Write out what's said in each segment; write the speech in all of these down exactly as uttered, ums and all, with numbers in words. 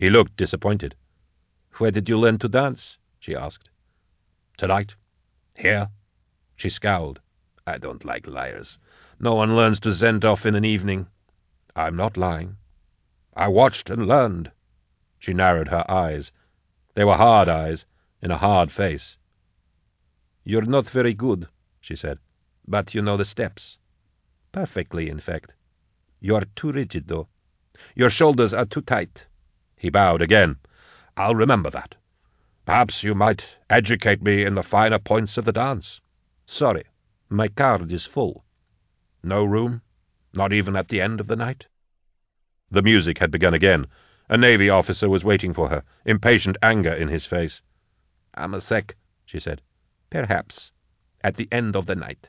He looked disappointed. "Where did you learn to dance?" she asked. "Tonight. Here." She scowled. "I don't like liars. No one learns to send off in an evening." "I'm not lying. I watched and learned." She narrowed her eyes. They were hard eyes, in a hard face. "You're not very good," she said, "but you know the steps." "Perfectly, in fact." "You're too rigid, though. Your shoulders are too tight." He bowed again. "I'll remember that. Perhaps you might educate me in the finer points of the dance." "Sorry, my card is full." "No room? Not even at the end of the night?" The music had begun again. A Navy officer was waiting for her, impatient anger in his face. "I'm a sec," she said. "Perhaps. At the end of the night."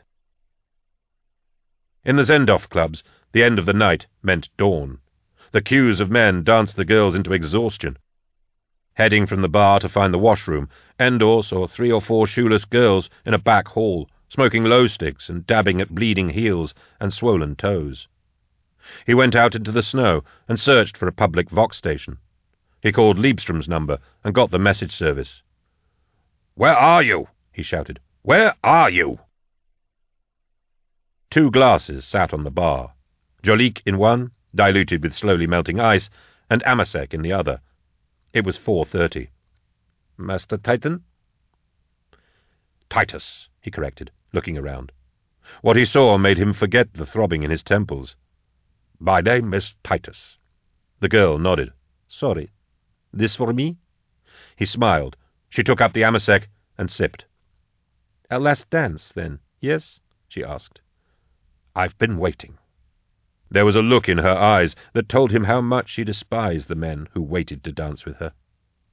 In the Zendorf clubs, the end of the night meant dawn. The queues of men danced the girls into exhaustion. Heading from the bar to find the washroom, Endor saw three or four shoeless girls in a back hall, smoking low sticks and dabbing at bleeding heels and swollen toes. He went out into the snow and searched for a public Vox station. He called Liebstrom's number and got the message service. "Where are you?" he shouted. "Where are you?" Two glasses sat on the bar, Jolik in one, diluted with slowly melting ice, and Amasek in the other. It was four thirty. "Master Titan?" "Titus," he corrected, looking around. What he saw made him forget the throbbing in his temples. "My name is Titus." The girl nodded. "Sorry. This for me?" He smiled. She took up the Amasek and sipped. "A last dance, then, yes?" she asked. "I've been waiting." There was a look in her eyes that told him how much she despised the men who waited to dance with her.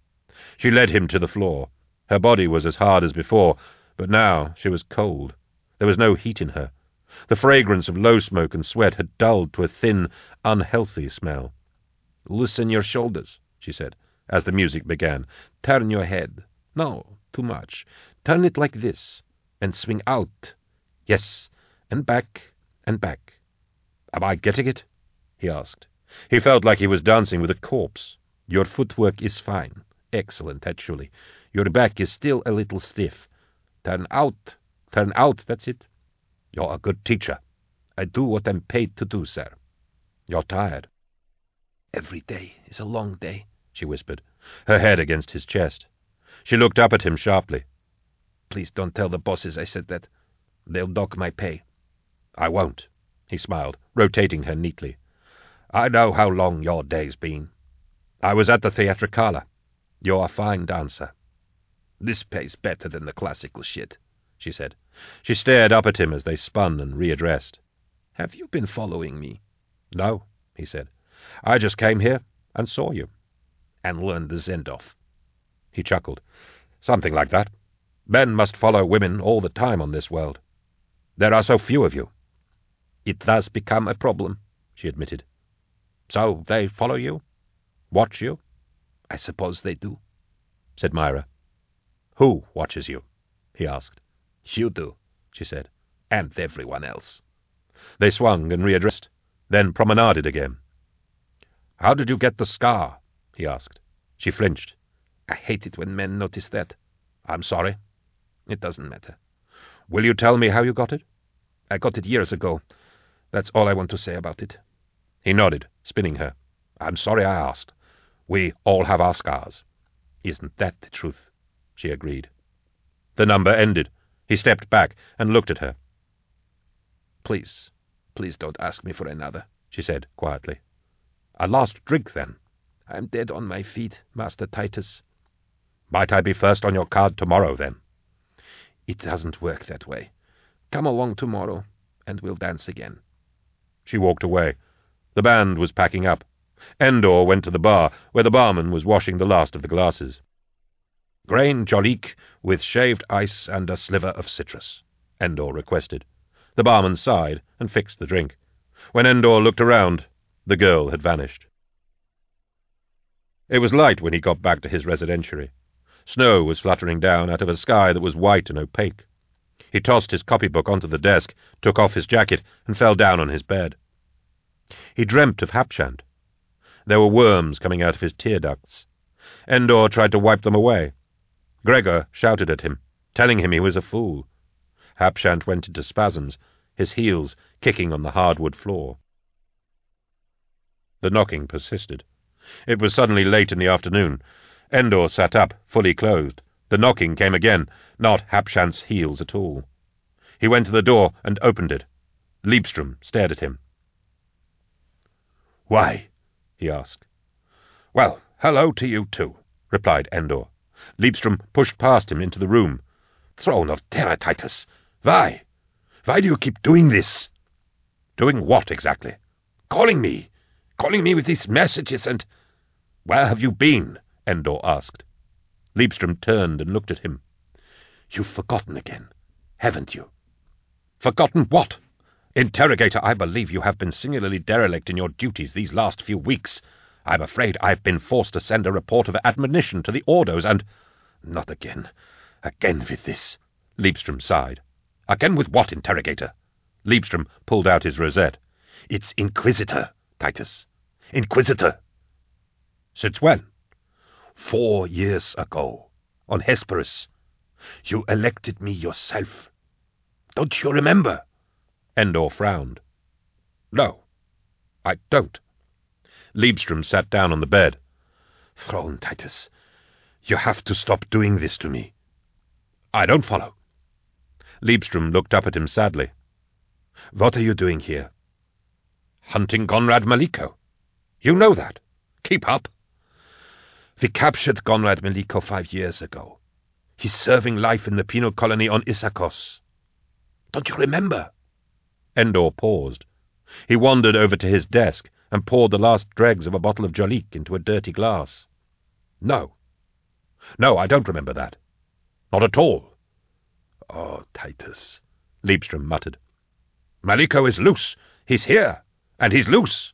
She led him to the floor. Her body was as hard as before, but now she was cold. There was no heat in her. The fragrance of low smoke and sweat had dulled to a thin, unhealthy smell. "Loosen your shoulders," she said, as the music began. "Turn your head. No, too much. Turn it like this, and swing out. Yes, and back, and back." "Am I getting it?" he asked. He felt like he was dancing with a corpse. "Your footwork is fine. Excellent, actually. Your back is still a little stiff. Turn out. Turn out, that's it." "You're a good teacher." "I do what I'm paid to do, sir." "You're tired." "Every day is a long day," she whispered, her head against his chest. She looked up at him sharply. "Please don't tell the bosses I said that. They'll dock my pay." "I won't." He smiled, rotating her neatly. "I know how long your day's been. I was at the Theatricala. You're a fine dancer." "This pays better than the classical shit," she said. She stared up at him as they spun and readdressed. "Have you been following me?" "No," he said. "I just came here and saw you." "And learned the Zendorf." He chuckled. "Something like that. Men must follow women all the time on this world. There are so few of you." "It does become a problem," she admitted. "So they follow you? Watch you?" "I suppose they do," said Myra. "Who watches you?" he asked. "You do," she said, "and everyone else." They swung and readdressed, then promenaded again. "How did you get the scar?" he asked. She flinched. "I hate it when men notice that." "I'm sorry." "It doesn't matter." "Will you tell me how you got it?" "I got it years ago. That's all I want to say about it." He nodded, spinning her. "I'm sorry I asked. We all have our scars." "Isn't that the truth?" she agreed. The number ended. He stepped back and looked at her. "Please, please don't ask me for another," she said quietly. "A last drink, then." "I'm dead on my feet, Master Titus." "Might I be first on your card tomorrow, then?" "It doesn't work that way. Come along tomorrow, and we'll dance again." She walked away. The band was packing up. Endor went to the bar, where the barman was washing the last of the glasses. "Grain Jolik with shaved ice and a sliver of citrus," Endor requested. The barman sighed and fixed the drink. When Endor looked around, the girl had vanished. It was light when he got back to his residentiary. Snow was fluttering down out of a sky that was white and opaque. He tossed his copybook onto the desk, took off his jacket, and fell down on his bed. He dreamt of Hapchand. There were worms coming out of his tear ducts. Endor tried to wipe them away. Gregor shouted at him, telling him he was a fool. Hapshant went into spasms, his heels kicking on the hardwood floor. The knocking persisted. It was suddenly late in the afternoon. Endor sat up, fully clothed. The knocking came again, not Hapshant's heels at all. He went to the door and opened it. Leibstrom stared at him. "Why?" he asked. "Well, hello to you too," replied Endor. Leibstrom pushed past him into the room. "Throne of Terror, Titus! Why? Why do you keep doing this?" "Doing what, exactly?" "Calling me. Calling me with these messages and—" "Where have you been?" Endor asked. Leibstrom turned and looked at him. "You've forgotten again, haven't you?" "Forgotten what? Interrogator, I believe you have been singularly derelict in your duties these last few weeks. I'm afraid I've been forced to send a report of admonition to the Ordos, and—" "Not again. Again with this," Leibstrom sighed. "Again with what, Interrogator?" Leibstrom pulled out his rosette. "It's Inquisitor, Titus. Inquisitor." "Since when?" Four years ago, on Hesperus. You elected me yourself. Don't you remember?" Endor frowned. "No, I don't." Leibstrom sat down on the bed. "Throne, Titus, you have to stop doing this to me." "I don't follow." Leibstrom looked up at him sadly. "What are you doing here?" "Hunting Conrad Maliko. You know that. Keep up." "We captured Conrad Maliko five years ago. He's serving life in the penal colony on Isakos. Don't you remember?" Endor paused. He wandered over to his desk and poured the last dregs of a bottle of Jolik into a dirty glass. "No. No, I don't remember that. Not at all." "Oh, Titus," Leibstrom muttered. "Maliko is loose. He's here, and he's loose.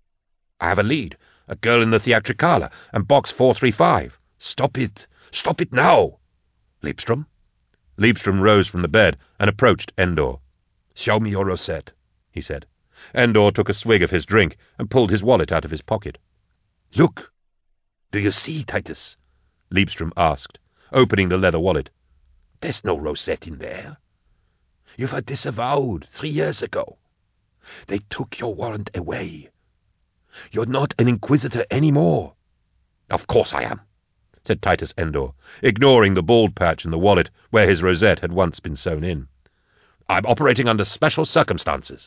I have a lead, a girl in the Theatricala, and box four three five. Stop it. Stop it now." "Leibstrom?" Leibstrom rose from the bed and approached Endor. "Show me your rosette," he said. Endor took a swig of his drink and pulled his wallet out of his pocket. "Look. Do you see, Titus?" Leibstrom asked, opening the leather wallet. "There's no rosette in there. You were disavowed three years ago. They took your warrant away. You're not an Inquisitor anymore." "Of course I am," said Titus Endor, ignoring the bald patch in the wallet where his rosette had once been sewn in. "I'm operating under special circumstances."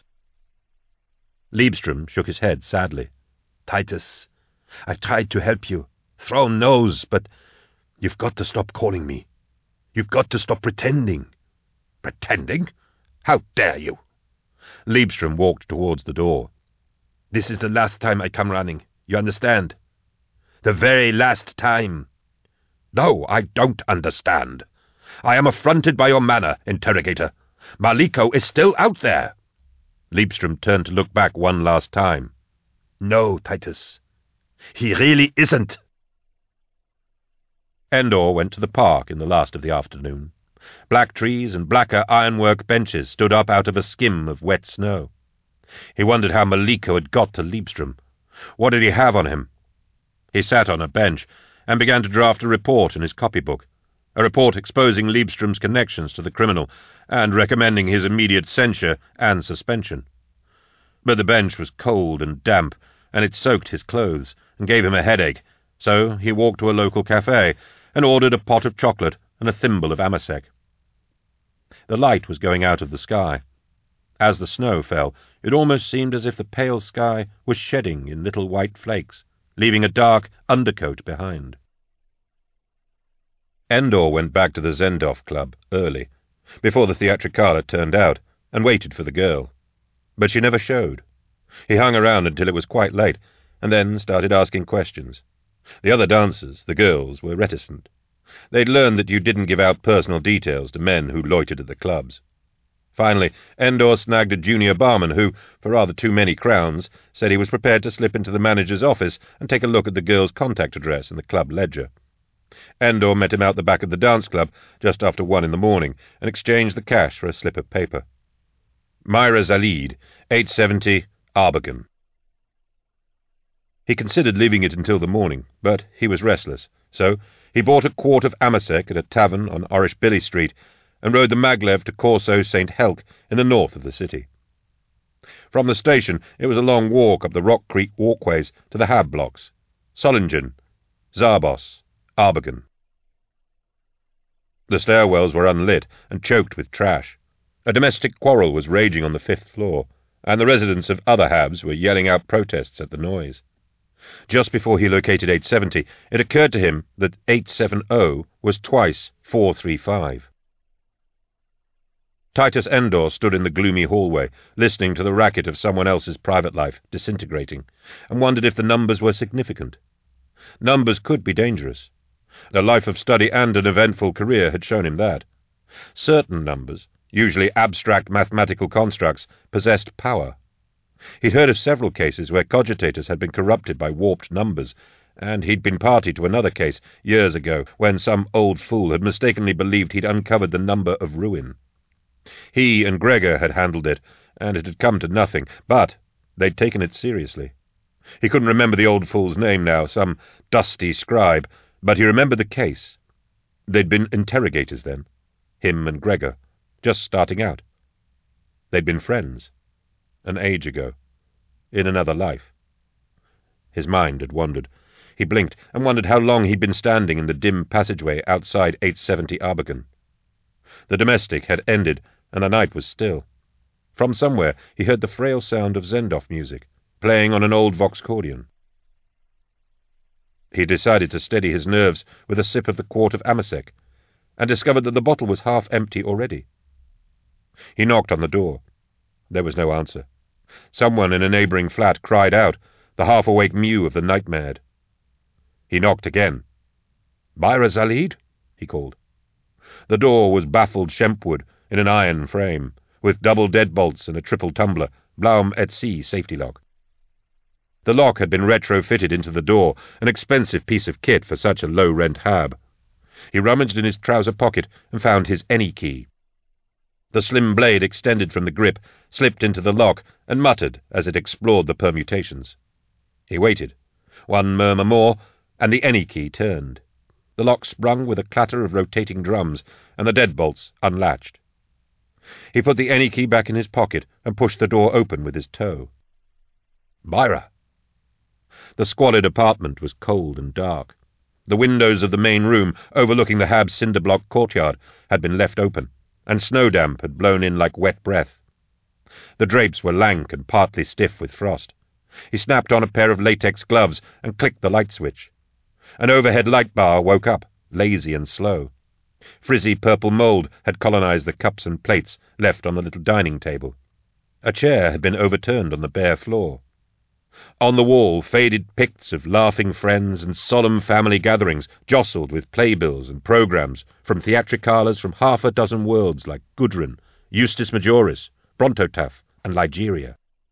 Leibstrom shook his head sadly. "Titus, I've tried to help you. Throne knows, but you've got to stop calling me. You've got to stop pretending." "Pretending? How dare you?" Leibstrom walked towards the door. "This is the last time I come running. You understand? The very last time." "No, I don't understand. I am affronted by your manner, Interrogator. Maliko is still out there." Leibstrom turned to look back one last time. "No, Titus. He really isn't." Endor went to the park in the last of the afternoon. Black trees and blacker ironwork benches stood up out of a skim of wet snow. He wondered how Maliko had got to Leibstrom. What did he have on him? He sat on a bench and began to draft a report in his copybook, a report exposing Leibstrom's connections to the criminal and recommending his immediate censure and suspension. But the bench was cold and damp, and it soaked his clothes and gave him a headache, so he walked to a local cafe and ordered a pot of chocolate and a thimble of amasec. The light was going out of the sky. As the snow fell, it almost seemed as if the pale sky was shedding in little white flakes, leaving a dark undercoat behind. Endor went back to the Zendorf Club early, before the Theatricala turned out, and waited for the girl. But she never showed. He hung around until it was quite late, and then started asking questions. The other dancers, the girls, were reticent. They'd learned that you didn't give out personal details to men who loitered at the clubs. Finally, Endor snagged a junior barman who, for rather too many crowns, said he was prepared to slip into the manager's office and take a look at the girl's contact address in the club ledger. Endor met him out the back of the dance club just after one in the morning and exchanged the cash for a slip of paper. Myra Zalid, eight seventy, Arbogin. He considered leaving it until the morning, but he was restless, so he bought a quart of Amasec at a tavern on Orish-Billy Street and rode the maglev to Corso Saint Helc in the north of the city. From the station it was a long walk up the Rock Creek walkways to the Hab blocks, Solingen, Zarbos, Arbogan. The stairwells were unlit and choked with trash. A domestic quarrel was raging on the fifth floor, and the residents of other Habs were yelling out protests at the noise. Just before he located eight seventy, it occurred to him that eight seventy was twice four thirty-five. Titus Endor stood in the gloomy hallway, listening to the racket of someone else's private life disintegrating, and wondered if the numbers were significant. Numbers could be dangerous. A life of study and an eventful career had shown him that. Certain numbers, usually abstract mathematical constructs, possessed power. He'd heard of several cases where cogitators had been corrupted by warped numbers, and he'd been party to another case years ago when some old fool had mistakenly believed he'd uncovered the number of ruin. He and Gregor had handled it, and it had come to nothing, but they'd taken it seriously. He couldn't remember the old fool's name now, some dusty scribe, but he remembered the case. They'd been interrogators then, him and Gregor, just starting out. They'd been friends, an age ago, in another life. His mind had wandered. He blinked and wondered how long he'd been standing in the dim passageway outside eight seventy Arbogan. The domestic had ended, and the night was still. From somewhere he heard the frail sound of Zendov music, playing on an old Voxcordion. He decided to steady his nerves with a sip of the quart of Amasec, and discovered that the bottle was half empty already. He knocked on the door. There was no answer. Someone in a neighbouring flat cried out, the half-awake mew of the nightmare. He knocked again. "Byra Zalid?" he called. The door was baffled Shempwood in an iron frame, with double deadbolts and a triple tumbler, Blaum et Cie safety lock. The lock had been retrofitted into the door, an expensive piece of kit for such a low-rent Hab. He rummaged in his trouser pocket and found his any key. The slim blade extended from the grip, slipped into the lock, and muttered as it explored the permutations. He waited. One murmur more, and the any key turned. The lock sprung with a clatter of rotating drums, and the deadbolts unlatched. He put the any key back in his pocket and pushed the door open with his toe. Byra! The squalid apartment was cold and dark. The windows of the main room, overlooking the Hab's cinder-block courtyard, had been left open, and snow damp had blown in like wet breath. The drapes were lank and partly stiff with frost. He snapped on a pair of latex gloves and clicked the light switch. An overhead light bar woke up, lazy and slow. Frizzy purple mould had colonized the cups and plates left on the little dining table. A chair had been overturned on the bare floor. On the wall, faded picts of laughing friends and solemn family gatherings jostled with playbills and programmes from theatricalas from half a dozen worlds like Gudrun, Eustace Majoris, Brontotaf, and Ligeria.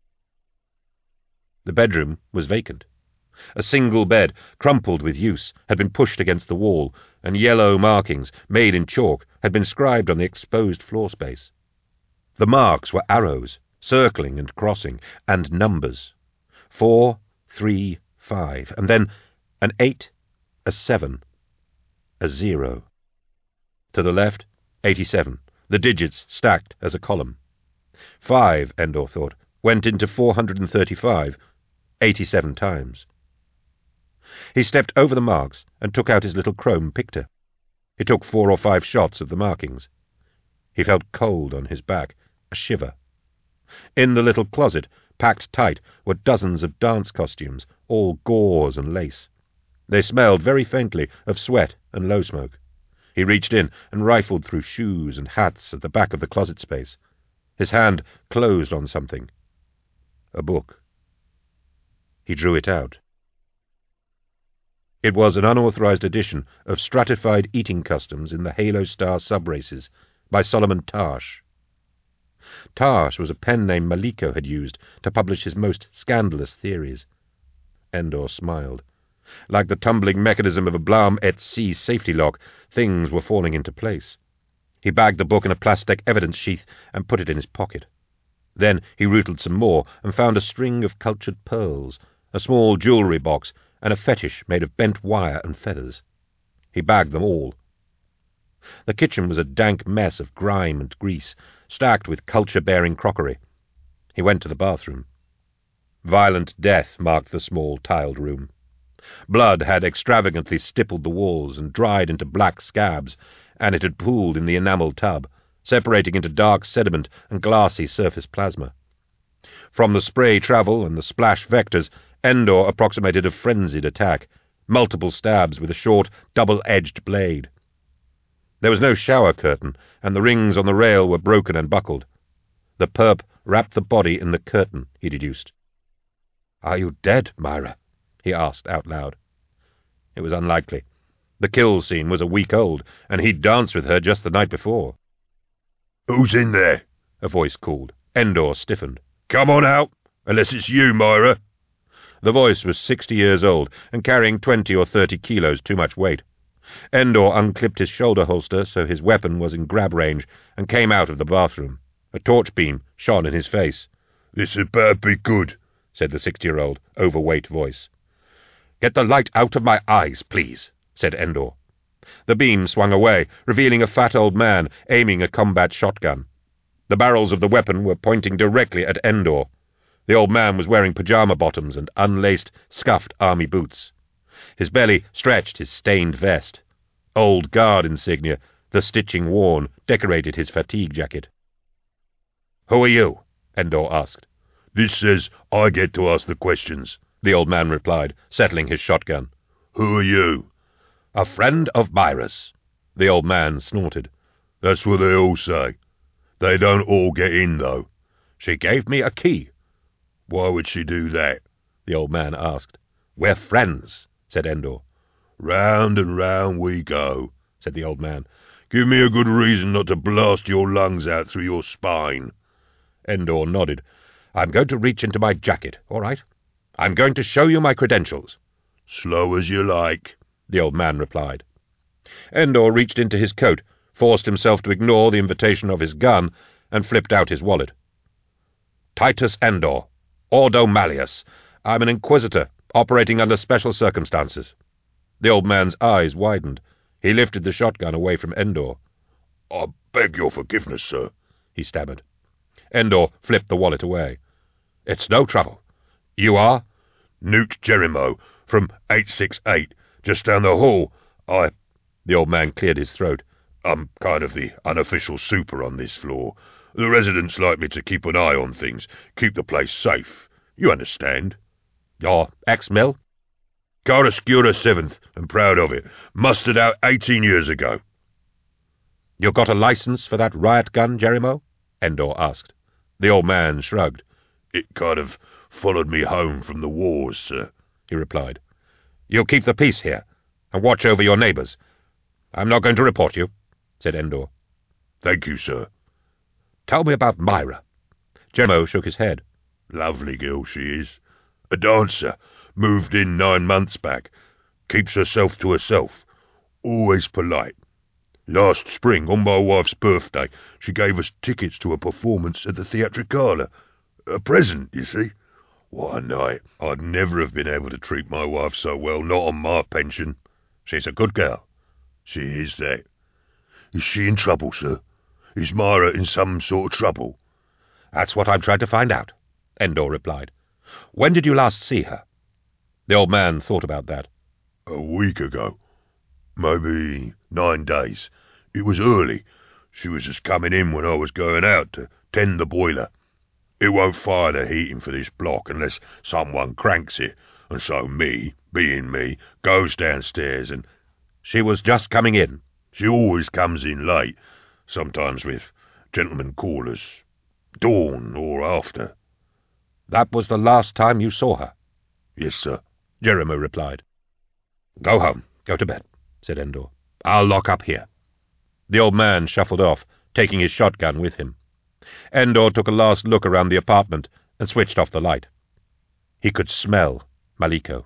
The bedroom was vacant. A single bed, crumpled with use, had been pushed against the wall, and yellow markings, made in chalk, had been scribed on the exposed floor space. The marks were arrows, circling and crossing, and numbers. Four, three, five, and then an eight, a seven, a zero. To the left, eighty-seven, the digits stacked as a column. Five, Endor thought, went into four hundred and thirty-five, eighty-seven times. He stepped over the marks and took out his little chrome picter. He took four or five shots of the markings. He felt cold on his back, a shiver. In the little closet, packed tight, were dozens of dance costumes, all gauze and lace. They smelled very faintly of sweat and low smoke. He reached in and rifled through shoes and hats at the back of the closet space. His hand closed on something. A book. He drew it out. It was an unauthorized edition of Stratified Eating Customs in the Halo Star Subraces by Solomon Tarsh. Tarsh was a pen name Maliko had used to publish his most scandalous theories. Endor smiled. Like the tumbling mechanism of a Blaum et Cie safety lock, things were falling into place. He bagged the book in a plastic evidence sheath and put it in his pocket. Then he rootled some more and found a string of cultured pearls, a small jewellery box, and a fetish made of bent wire and feathers. He bagged them all. The kitchen was a dank mess of grime and grease, stacked with culture-bearing crockery. He went to the bathroom. Violent death marked the small tiled room. Blood had extravagantly stippled the walls and dried into black scabs, and it had pooled in the enamelled tub, separating into dark sediment and glassy surface plasma. From the spray travel and the splash vectors, Endor approximated a frenzied attack, multiple stabs with a short, double-edged blade. There was no shower curtain, and the rings on the rail were broken and buckled. The perp wrapped the body in the curtain, he deduced. "Are you dead, Myra?" he asked out loud. It was unlikely. The kill scene was a week old, and he'd danced with her just the night before. "Who's in there?" a voice called. Endor stiffened. "Come on out, unless it's you, Myra." The voice was sixty years old and carrying twenty or thirty kilos too much weight. Endor unclipped his shoulder holster so his weapon was in grab range and came out of the bathroom. A torch beam shone in his face. "This had better be good," said the sixty-year-old, overweight voice. "Get the light out of my eyes, please," said Endor. The beam swung away, revealing a fat old man aiming a combat shotgun. The barrels of the weapon were pointing directly at Endor. The old man was wearing pyjama bottoms and unlaced, scuffed army boots. His belly stretched his stained vest. Old guard insignia, the stitching worn, decorated his fatigue jacket. "Who are you?" Endor asked. "This says I get to ask the questions," the old man replied, settling his shotgun. "Who are you?" "A friend of Myra's," the old man snorted. "That's what they all say. They don't all get in, though." "She gave me a key." "Why would she do that?" the old man asked. "We're friends," said Endor. "Round and round we go," said the old man. "Give me a good reason not to blast your lungs out through your spine." Endor nodded. "I'm going to reach into my jacket, all right? I'm going to show you my credentials." "Slow as you like," the old man replied. Endor reached into his coat, forced himself to ignore the invitation of his gun, and flipped out his wallet. "Titus Endor, Ordo Malleus. I'm an inquisitor, operating under special circumstances." The old man's eyes widened. He lifted the shotgun away from Endor. "I beg your forgiveness, sir," he stammered. Endor flipped the wallet away. "It's no trouble. You are?" "Newt Jerimo, from eight six eight, just down the hall. I—" The old man cleared his throat. "I'm kind of the unofficial super on this floor. The residents like me to keep an eye on things, keep the place safe. You understand?" "You're ex-Mill?" "Caroscura seventh, and proud of it. Mustered out eighteen years ago." "You got a license for that riot gun, Jerimo?" Endor asked. The old man shrugged. "It kind of followed me home from the wars, sir," he replied. "You keep the peace here, and watch over your neighbours. I'm not going to report you," said Endor. "Thank you, sir." "Tell me about Myra." Jerimo shook his head. "Lovely girl she is. A dancer. Moved in nine months back. Keeps herself to herself. Always polite. Last spring, on my wife's birthday, she gave us tickets to a performance at the Theatricala. A present, you see. What a night. I'd never have been able to treat my wife so well, not on my pension." "She's a good girl." "She is that." "Is she in trouble, sir? Is Myra in some sort of trouble?" "That's what I'm trying to find out," Endor replied. "When did you last see her?" The old man thought about that. "A week ago. Maybe nine days. It was early. She was just coming in when I was going out to tend the boiler. It won't fire the heating for this block unless someone cranks it, and so me, being me, goes downstairs and—" "She was just coming in." "She always comes in late, sometimes with gentlemen callers. Dawn or after." "That was the last time you saw her?" "Yes, sir," Jerimo replied. "Go home, go to bed," said Endor. "I'll lock up here." The old man shuffled off, taking his shotgun with him. Endor took a last look around the apartment and switched off the light. He could smell Maliko.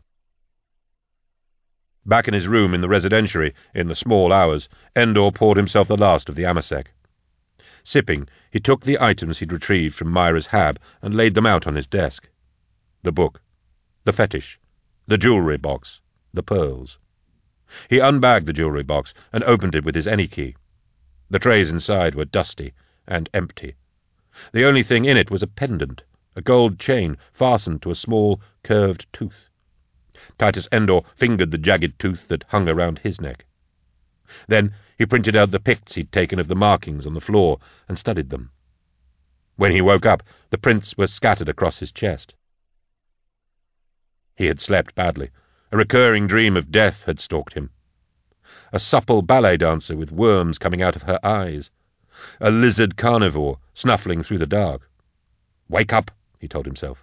Back in his room in the residentiary, in the small hours, Endor poured himself the last of the amasec. Sipping, he took the items he'd retrieved from Myra's hab and laid them out on his desk. The book. The fetish, the jewellery box, the pearls. He unbagged the jewellery box and opened it with his any key. The trays inside were dusty and empty. The only thing in it was a pendant, a gold chain fastened to a small, curved tooth. Titus Endor fingered the jagged tooth that hung around his neck. Then he printed out the pics he'd taken of the markings on the floor and studied them. When he woke up, the prints were scattered across his chest. He had slept badly. A recurring dream of death had stalked him. A supple ballet dancer with worms coming out of her eyes. A lizard carnivore snuffling through the dark. "Wake up," he told himself.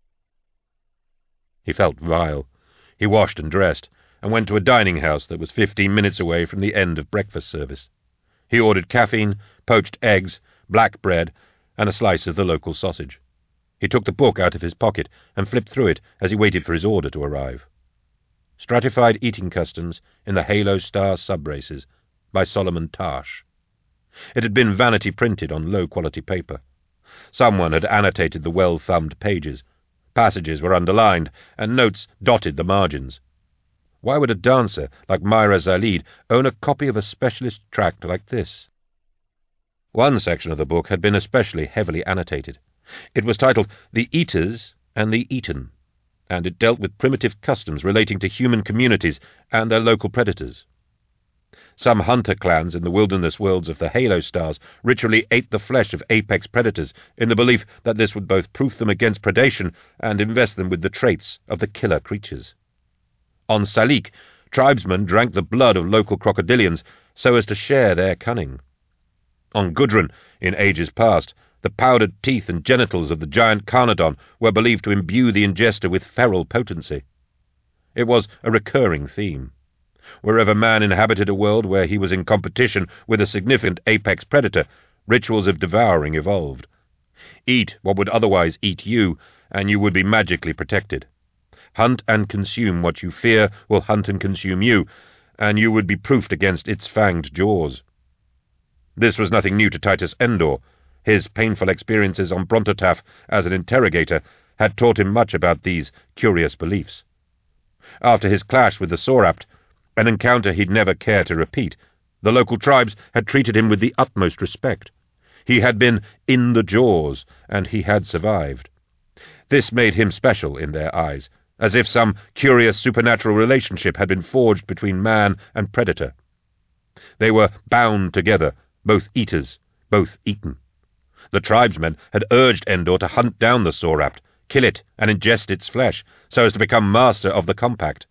He felt vile. He washed and dressed, and went to a dining house that was fifteen minutes away from the end of breakfast service. He ordered caffeine, poached eggs, black bread, and a slice of the local sausage. He took the book out of his pocket and flipped through it as he waited for his order to arrive. Stratified Eating Customs in the Halo Star Subraces, by Solomon Tarsh. It had been vanity printed on low-quality paper. Someone had annotated the well-thumbed pages. Passages were underlined, and notes dotted the margins. Why would a dancer like Myra Zalid own a copy of a specialist tract like this? One section of the book had been especially heavily annotated. It was titled The Eaters and the Eaten, and it dealt with primitive customs relating to human communities and their local predators. Some hunter clans in the wilderness worlds of the Halo Stars ritually ate the flesh of apex predators in the belief that this would both proof them against predation and invest them with the traits of the killer creatures. On Salik, tribesmen drank the blood of local crocodilians so as to share their cunning. On Gudrun, in ages past, the powdered teeth and genitals of the giant Carnodon were believed to imbue the ingester with feral potency. It was a recurring theme. Wherever man inhabited a world where he was in competition with a significant apex predator, rituals of devouring evolved. Eat what would otherwise eat you, and you would be magically protected. Hunt and consume what you fear will hunt and consume you, and you would be proofed against its fanged jaws. This was nothing new to Titus Endor. His painful experiences on Brontotaf as an interrogator had taught him much about these curious beliefs. After his clash with the Sorapt, an encounter he'd never care to repeat, the local tribes had treated him with the utmost respect. He had been in the jaws, and he had survived. This made him special in their eyes, as if some curious supernatural relationship had been forged between man and predator. They were bound together, both eaters, both eaten. The tribesmen had urged Endor to hunt down the Sorapt, kill it, and ingest its flesh, so as to become master of the compact.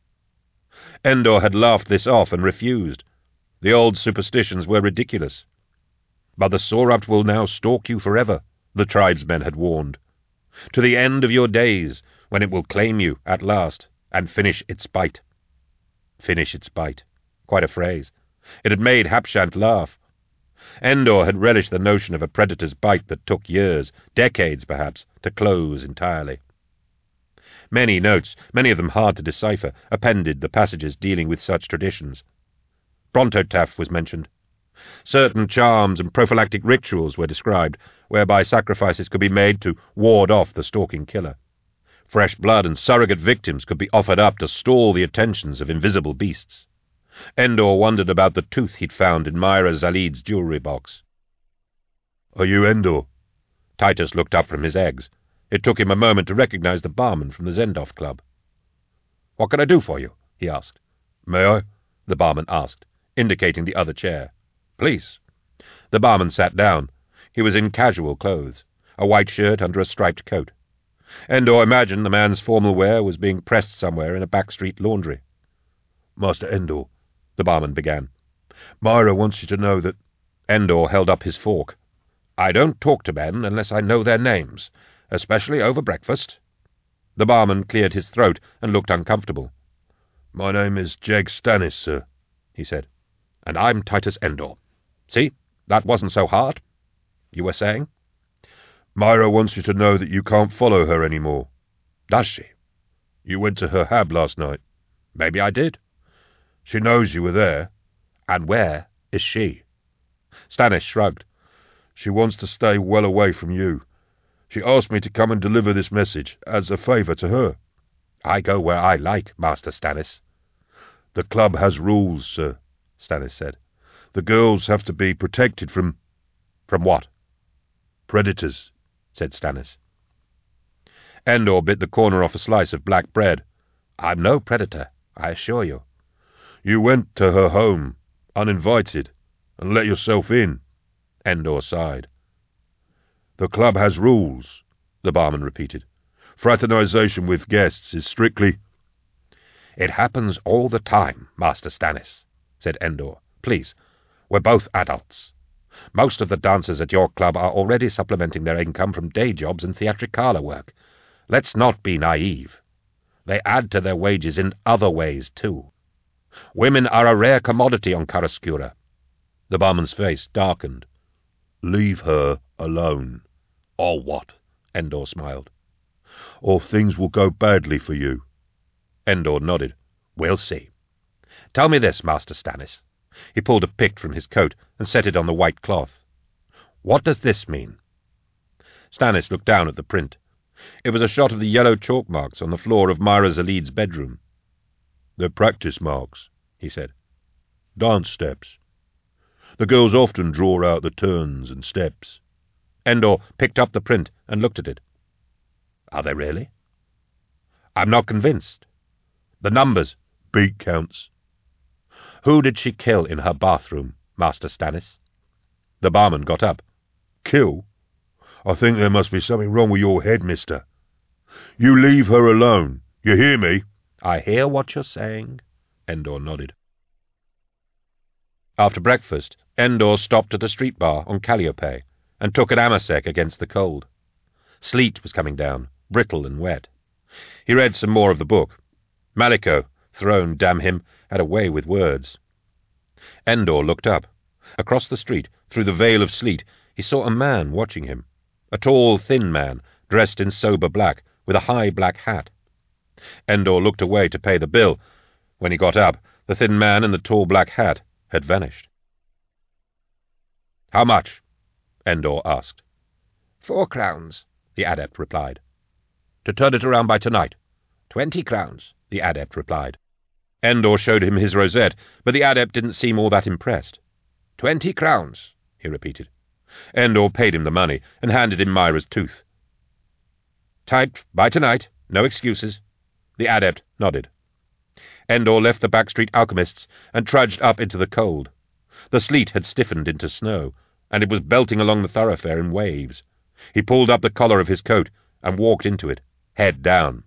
Endor had laughed this off and refused. The old superstitions were ridiculous. But the Sorapt will now stalk you forever, the tribesmen had warned. To the end of your days, when it will claim you at last, and finish its bite. Finish its bite. Quite a phrase. It had made Hapshant laugh. Endor had relished the notion of a predator's bite that took years, decades perhaps, to close entirely. Many notes, many of them hard to decipher, appended the passages dealing with such traditions. Brontotaf was mentioned. Certain charms and prophylactic rituals were described, whereby sacrifices could be made to ward off the stalking killer. Fresh blood and surrogate victims could be offered up to stall the attentions of invisible beasts. Endor wondered about the tooth he'd found in Myra Zalid's jewellery box. "Are you Endor?" Titus looked up from his eggs. It took him a moment to recognize the barman from the Zendov Club. "What can I do for you?" he asked. "May I?" the barman asked, indicating the other chair. "Please." The barman sat down. He was in casual clothes, a white shirt under a striped coat. Endor imagined the man's formal wear was being pressed somewhere in a backstreet laundry. "Master Endor," the barman began. "Myra wants you to know that—" Endor held up his fork. "I don't talk to men unless I know their names, especially over breakfast." The barman cleared his throat and looked uncomfortable. "My name is Jeg Stannis, sir," he said. "And I'm Titus Endor. See, that wasn't so hard. You were saying?" "Myra wants you to know that you can't follow her any more." "Does she?" "You went to her hab last night." "Maybe I did." "She knows you were there." "And where is she?" Stannis shrugged. "She wants to stay well away from you. She asked me to come and deliver this message, as a favour to her." I go where I like, Master Stannis. The club has rules, sir, Stannis said. The girls have to be protected from... From what? Predators, said Stannis. Endor bit the corner off a slice of black bread. I'm no predator, I assure you. You went to her home, uninvited, and let yourself in. Endor sighed. The club has rules, the barman repeated. Fraternization with guests is strictly... It happens all the time, Master Stannis, said Endor. Please, we're both adults. Most of the dancers at your club are already supplementing their income from day jobs and theatricala work. Let's not be naive. They add to their wages in other ways, too. Women are a rare commodity on Karreskura. The barman's face darkened. Leave her alone. Or what? Endor smiled. Or things will go badly for you. Endor nodded. We'll see. Tell me this, Master Stannis. He pulled a pict from his coat and set it on the white cloth. What does this mean? Stannis looked down at the print. It was a shot of the yellow chalk marks on the floor of Myra Zalid's bedroom. They're practice marks, he said. Dance steps. The girls often draw out the turns and steps. Endor picked up the print and looked at it. Are they really? I'm not convinced. The numbers. Beat counts. Who did she kill in her bathroom, Master Stannis? The barman got up. Kill? I think there must be something wrong with your head, mister. You leave her alone. You hear me? I hear what you're saying. Endor nodded. After breakfast, Endor stopped at a street bar on Calliope and took an amasec against the cold. Sleet was coming down, brittle and wet. He read some more of the book. Maliko, throne, damn him, had a way with words. Endor looked up. Across the street, through the veil of sleet, he saw a man watching him. A tall, thin man, dressed in sober black, with a high black hat. Endor looked away to pay the bill. When he got up, the thin man and the tall black hat had vanished. "How much?" Endor asked. Four crowns, the adept replied. To turn it around by tonight. Twenty crowns, the adept replied. Endor showed him his rosette, but the adept didn't seem all that impressed. Twenty crowns, he repeated. Endor paid him the money and handed him Myra's tooth. Typed by tonight, no excuses. The adept nodded. Endor left the backstreet alchemists and trudged up into the cold. The sleet had stiffened into snow, and it was belting along the thoroughfare in waves. He pulled up the collar of his coat and walked into it, head down.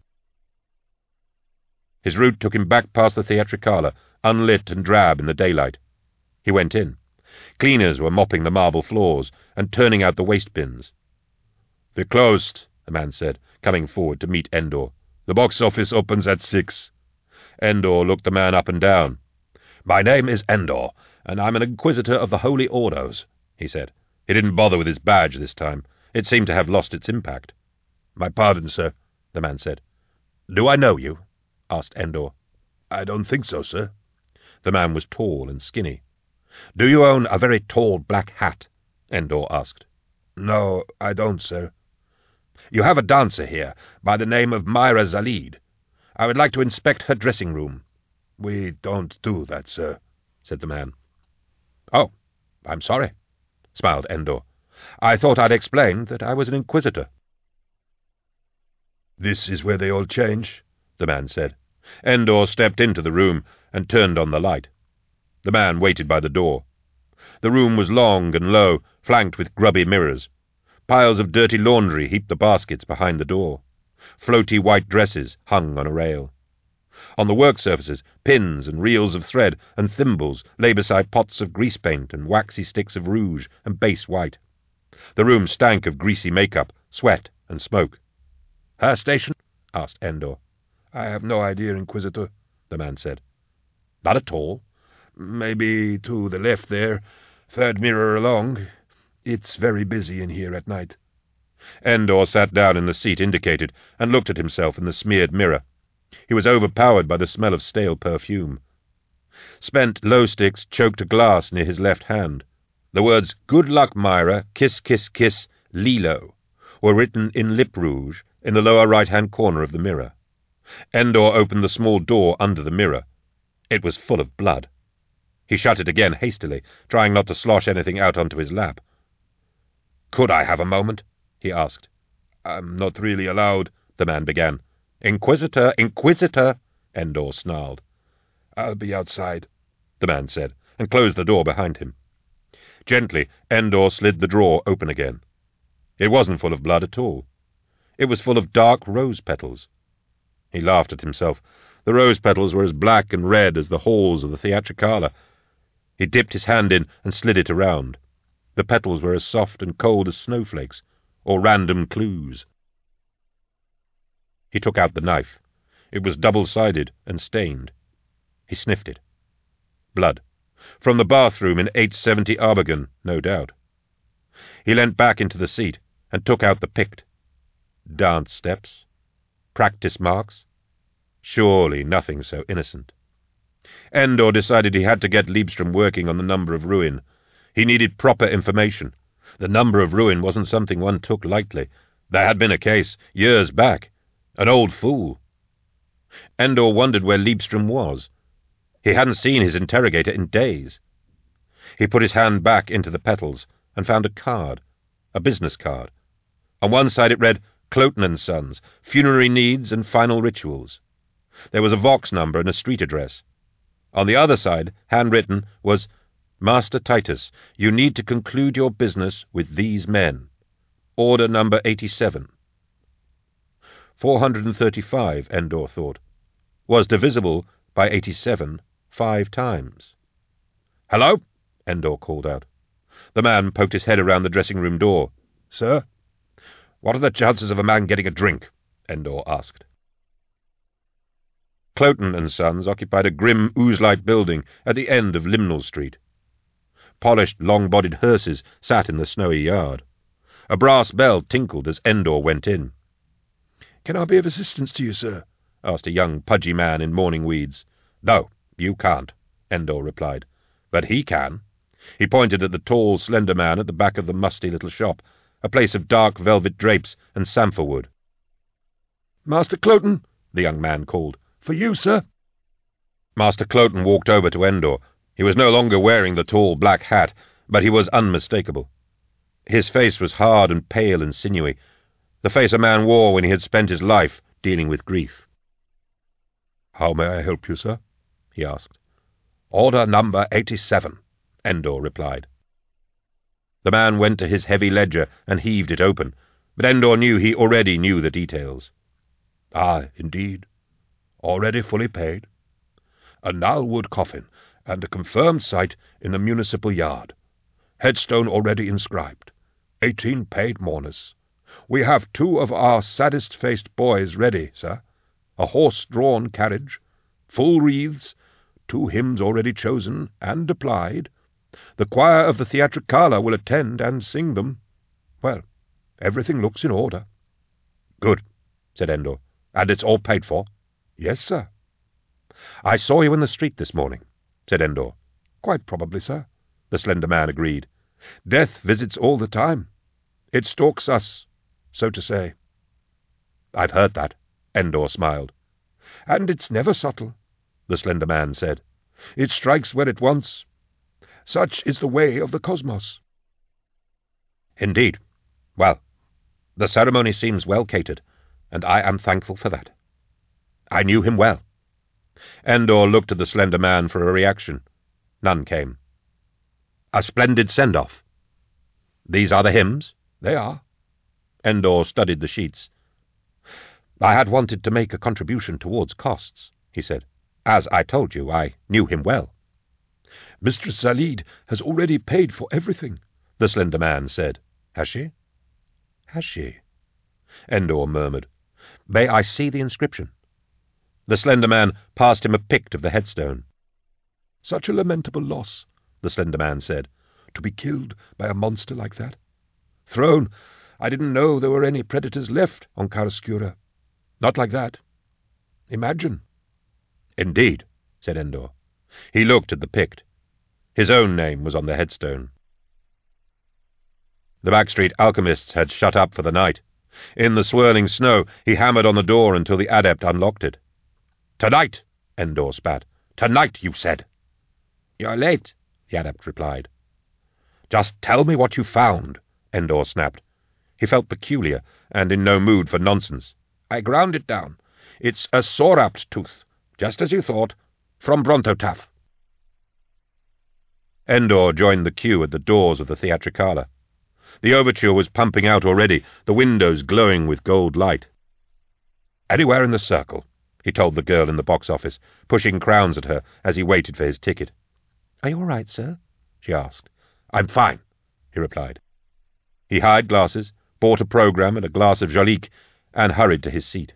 His route took him back past the theatricala, unlit and drab in the daylight. He went in. Cleaners were mopping the marble floors and turning out the waste bins. "We're closed," the man said, coming forward to meet Endor. "The box office opens at six." Endor looked the man up and down. "My name is Endor, and I'm an inquisitor of the Holy Ordos," he said. He didn't bother with his badge this time. It seemed to have lost its impact. "My pardon, sir," the man said. "Do I know you?" asked Endor. "I don't think so, sir." The man was tall and skinny. "Do you own a very tall black hat?" Endor asked. "No, I don't, sir." "You have a dancer here by the name of Myra Zalid. I would like to inspect her dressing room." "We don't do that, sir," said the man. "Oh, I'm sorry," smiled Endor. "I thought I'd explained that I was an inquisitor." "This is where they all change," the man said. Endor stepped into the room and turned on the light. The man waited by the door. The room was long and low, flanked with grubby mirrors. Piles of dirty laundry heaped the baskets behind the door. Floaty white dresses hung on a rail. On the work surfaces, pins and reels of thread and thimbles lay beside pots of grease paint and waxy sticks of rouge and base white. The room stank of greasy makeup, sweat, and smoke. "Her station?" asked Endor. "I have no idea, Inquisitor," the man said. "Not at all?" "Maybe to the left there, third mirror along. It's very busy in here at night." Endor sat down in the seat indicated and looked at himself in the smeared mirror. He was overpowered by the smell of stale perfume. Spent glow sticks choked a glass near his left hand. The words, "Good luck, Myra, kiss, kiss, kiss, Lilo," were written in lip rouge in the lower right-hand corner of the mirror. Endor opened the small door under the mirror. It was full of blood. He shut it again hastily, trying not to slosh anything out onto his lap. "Could I have a moment?" he asked. "I'm not really allowed," the man began. "Inquisitor, Inquisitor!" Endor snarled. "I'll be outside," the man said, and closed the door behind him. Gently, Endor slid the drawer open again. It wasn't full of blood at all. It was full of dark rose petals. He laughed at himself. The rose petals were as black and red as the halls of the Theatricala. He dipped his hand in and slid it around. The petals were as soft and cold as snowflakes, or random clues. He took out the knife. It was double-sided and stained. He sniffed it. Blood. From the bathroom in eight seventy Arbogan, no doubt. He leant back into the seat and took out the Pict. Dance steps. Practice marks. Surely nothing so innocent. Endor decided he had to get Leibstrom working on the number of ruin. He needed proper information. The number of ruin wasn't something one took lightly. There had been a case, years back. An old fool. Endor wondered where Leibstrom was. He hadn't seen his interrogator in days. He put his hand back into the petals and found a card, a business card. On one side it read, Cloten and Sons, Funerary Needs and Final Rituals. There was a Vox number and a street address. On the other side, handwritten, was, Master Titus, you need to conclude your business with these men. Order number eighty-seven. four hundred thirty-five, Endor thought, was divisible by eighty-seven five times. "Hello?" Endor called out. The man poked his head around the dressing-room door. "Sir?" "What are the chances of a man getting a drink?" Endor asked. Cloten and Sons occupied a grim, ooze-like building at the end of Limnall Street. Polished, long-bodied hearses sat in the snowy yard. A brass bell tinkled as Endor went in. "Can I be of assistance to you, sir?" asked a young, pudgy man in mourning weeds. "No, you can't," Endor replied. "But he can." He pointed at the tall, slender man at the back of the musty little shop, a place of dark velvet drapes and samphire wood. "Master Cloten," the young man called. "For you, sir." Master Cloten walked over to Endor. He was no longer wearing the tall black hat, but he was unmistakable. His face was hard and pale and sinewy, the face a man wore when he had spent his life dealing with grief. "How may I help you, sir?" he asked. "Order number eighty-seven, Endor replied. The man went to his heavy ledger and heaved it open, but Endor knew he already knew the details. "Ah, indeed. Already fully paid. A gnarlwood coffin and a confirmed site in the municipal yard. Headstone already inscribed. Eighteen paid mourners. We have two of our saddest-faced boys ready, sir. A horse-drawn carriage, full wreaths, two hymns already chosen and applied. The choir of the Theatricala will attend and sing them. Well, everything looks in order." "Good," said Endor. "And it's all paid for?" "Yes, sir." "I saw you in the street this morning," said Endor. "Quite probably, sir," the slender man agreed. "Death visits all the time. It stalks us, so to say." "I've heard that," Endor smiled. "And it's never subtle," the slender man said. "It strikes where it wants. Such is the way of the cosmos." "Indeed. Well, the ceremony seems well catered, and I am thankful for that. I knew him well." Endor looked at the slender man for a reaction. None came. "A splendid send-off. These are the hymns?" "They are." Endor studied the sheets. "I had wanted to make a contribution towards costs," he said. "As I told you, I knew him well." "Mistress Zalid has already paid for everything," the slender man said. "Has she? Has she?" Endor murmured. "May I see the inscription?" The slender man passed him a pict of the headstone. "Such a lamentable loss," the slender man said, "to be killed by a monster like that. Throne, I didn't know there were any predators left on Karascura. Not like that. Imagine." "Indeed," said Endor. He looked at the pict. His own name was on the headstone. The backstreet alchemists had shut up for the night. In the swirling snow, he hammered on the door until the adept unlocked it. "Tonight," Endor spat. "Tonight, you said." "You're late," the adept replied. "Just tell me what you found," Endor snapped. He felt peculiar, and in no mood for nonsense. "I ground it down. It's a Sorapt tooth, just as you thought, from Brontotaf." Endor joined the queue at the doors of the Theatricala. The overture was pumping out already, the windows glowing with gold light. "Anywhere in the circle," he told the girl in the box office, pushing crowns at her as he waited for his ticket. "Are you all right, sir?" she asked. "I'm fine," he replied. He hired glasses, bought a program and a glass of Jolique, and hurried to his seat.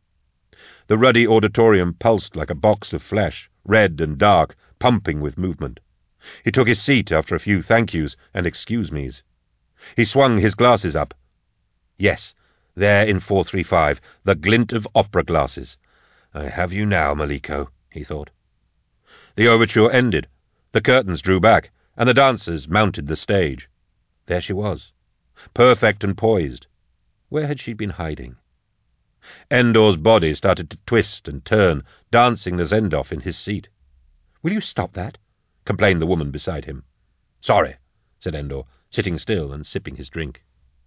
The ruddy auditorium pulsed like a box of flesh, red and dark, pumping with movement. He took his seat after a few thank yous and excuse-me's. He swung his glasses up. Yes, there in four three five, the glint of opera glasses. "I have you now, Maliko," he thought. The overture ended. The curtains drew back, and the dancers mounted the stage. There she was, perfect and poised. Where had she been hiding? Endor's body started to twist and turn, dancing the Zendov in his seat. "Will you stop that?" complained the woman beside him. "Sorry," said Endor, sitting still and sipping his drink.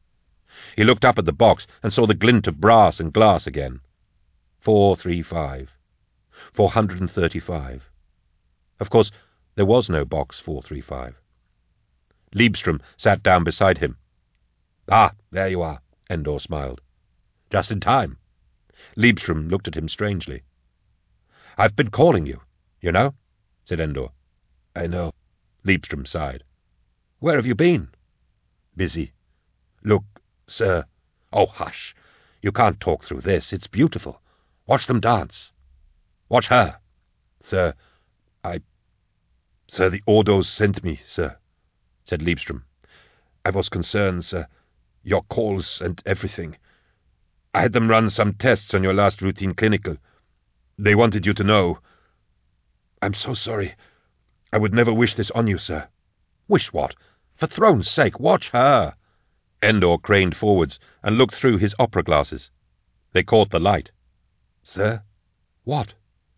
He looked up at the box and saw the glint of brass and glass again. Four three five. Four hundred and thirty-five. Of course, there was no box four three five. Liebstrom sat down beside him. "Ah, there you are," Endor smiled. "Just in time." Liebstrom looked at him strangely. "I've been calling you, you know," said Endor. "I know," Liebstrom sighed. "Where have you been?" "Busy. Look, sir." "Oh, hush. You can't talk through this. It's beautiful. Watch them dance." "Watch her." "Sir, I... Sir, the Ordos sent me, sir," said Liebstrom. "I was concerned, sir. Your calls and everything. I had them run some tests on your last routine clinical. They wanted you to know. I'm so sorry. I would never wish this on you, sir." "Wish what? For throne's sake, watch her." Endor craned forwards and looked through his opera glasses. They caught the light. "Sir?" "What?"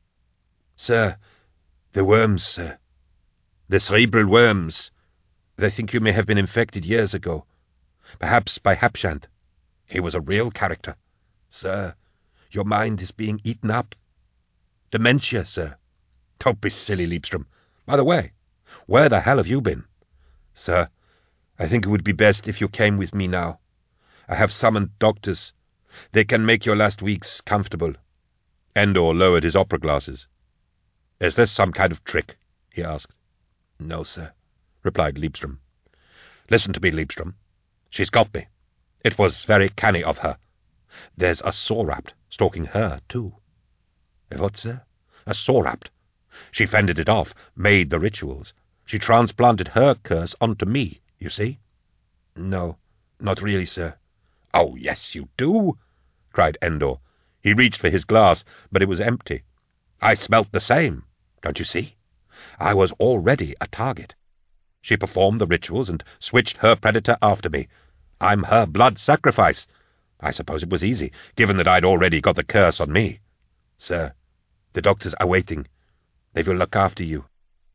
"Sir, the worms, sir. The cerebral worms. They think you may have been infected years ago. Perhaps by Hapshant. He was a real character. Sir, your mind is being eaten up. Dementia, sir." "Don't be silly, Liebstrom. By the way, where the hell have you been?" "Sir, I think it would be best if you came with me now. I have summoned doctors. They can make your last weeks comfortable." Endor lowered his opera glasses. "Is this some kind of trick?" he asked. "No, sir," replied Liebstrom. "Listen to me, Liebstrom. She's got me. It was very canny of her. There's a Sorapt stalking her, too." "A what, sir?" "A Sorapt. She fended it off, made the rituals. She transplanted her curse onto me, you see?" "No, not really, sir." "Oh, yes, you do," cried Endor. He reached for his glass, but it was empty. "I smelt the same, don't you see? I was already a target. She performed the rituals and switched her predator after me. I'm her blood sacrifice. I suppose it was easy, given that I'd already got the curse on me. Sir, the doctors are waiting. They will look after you."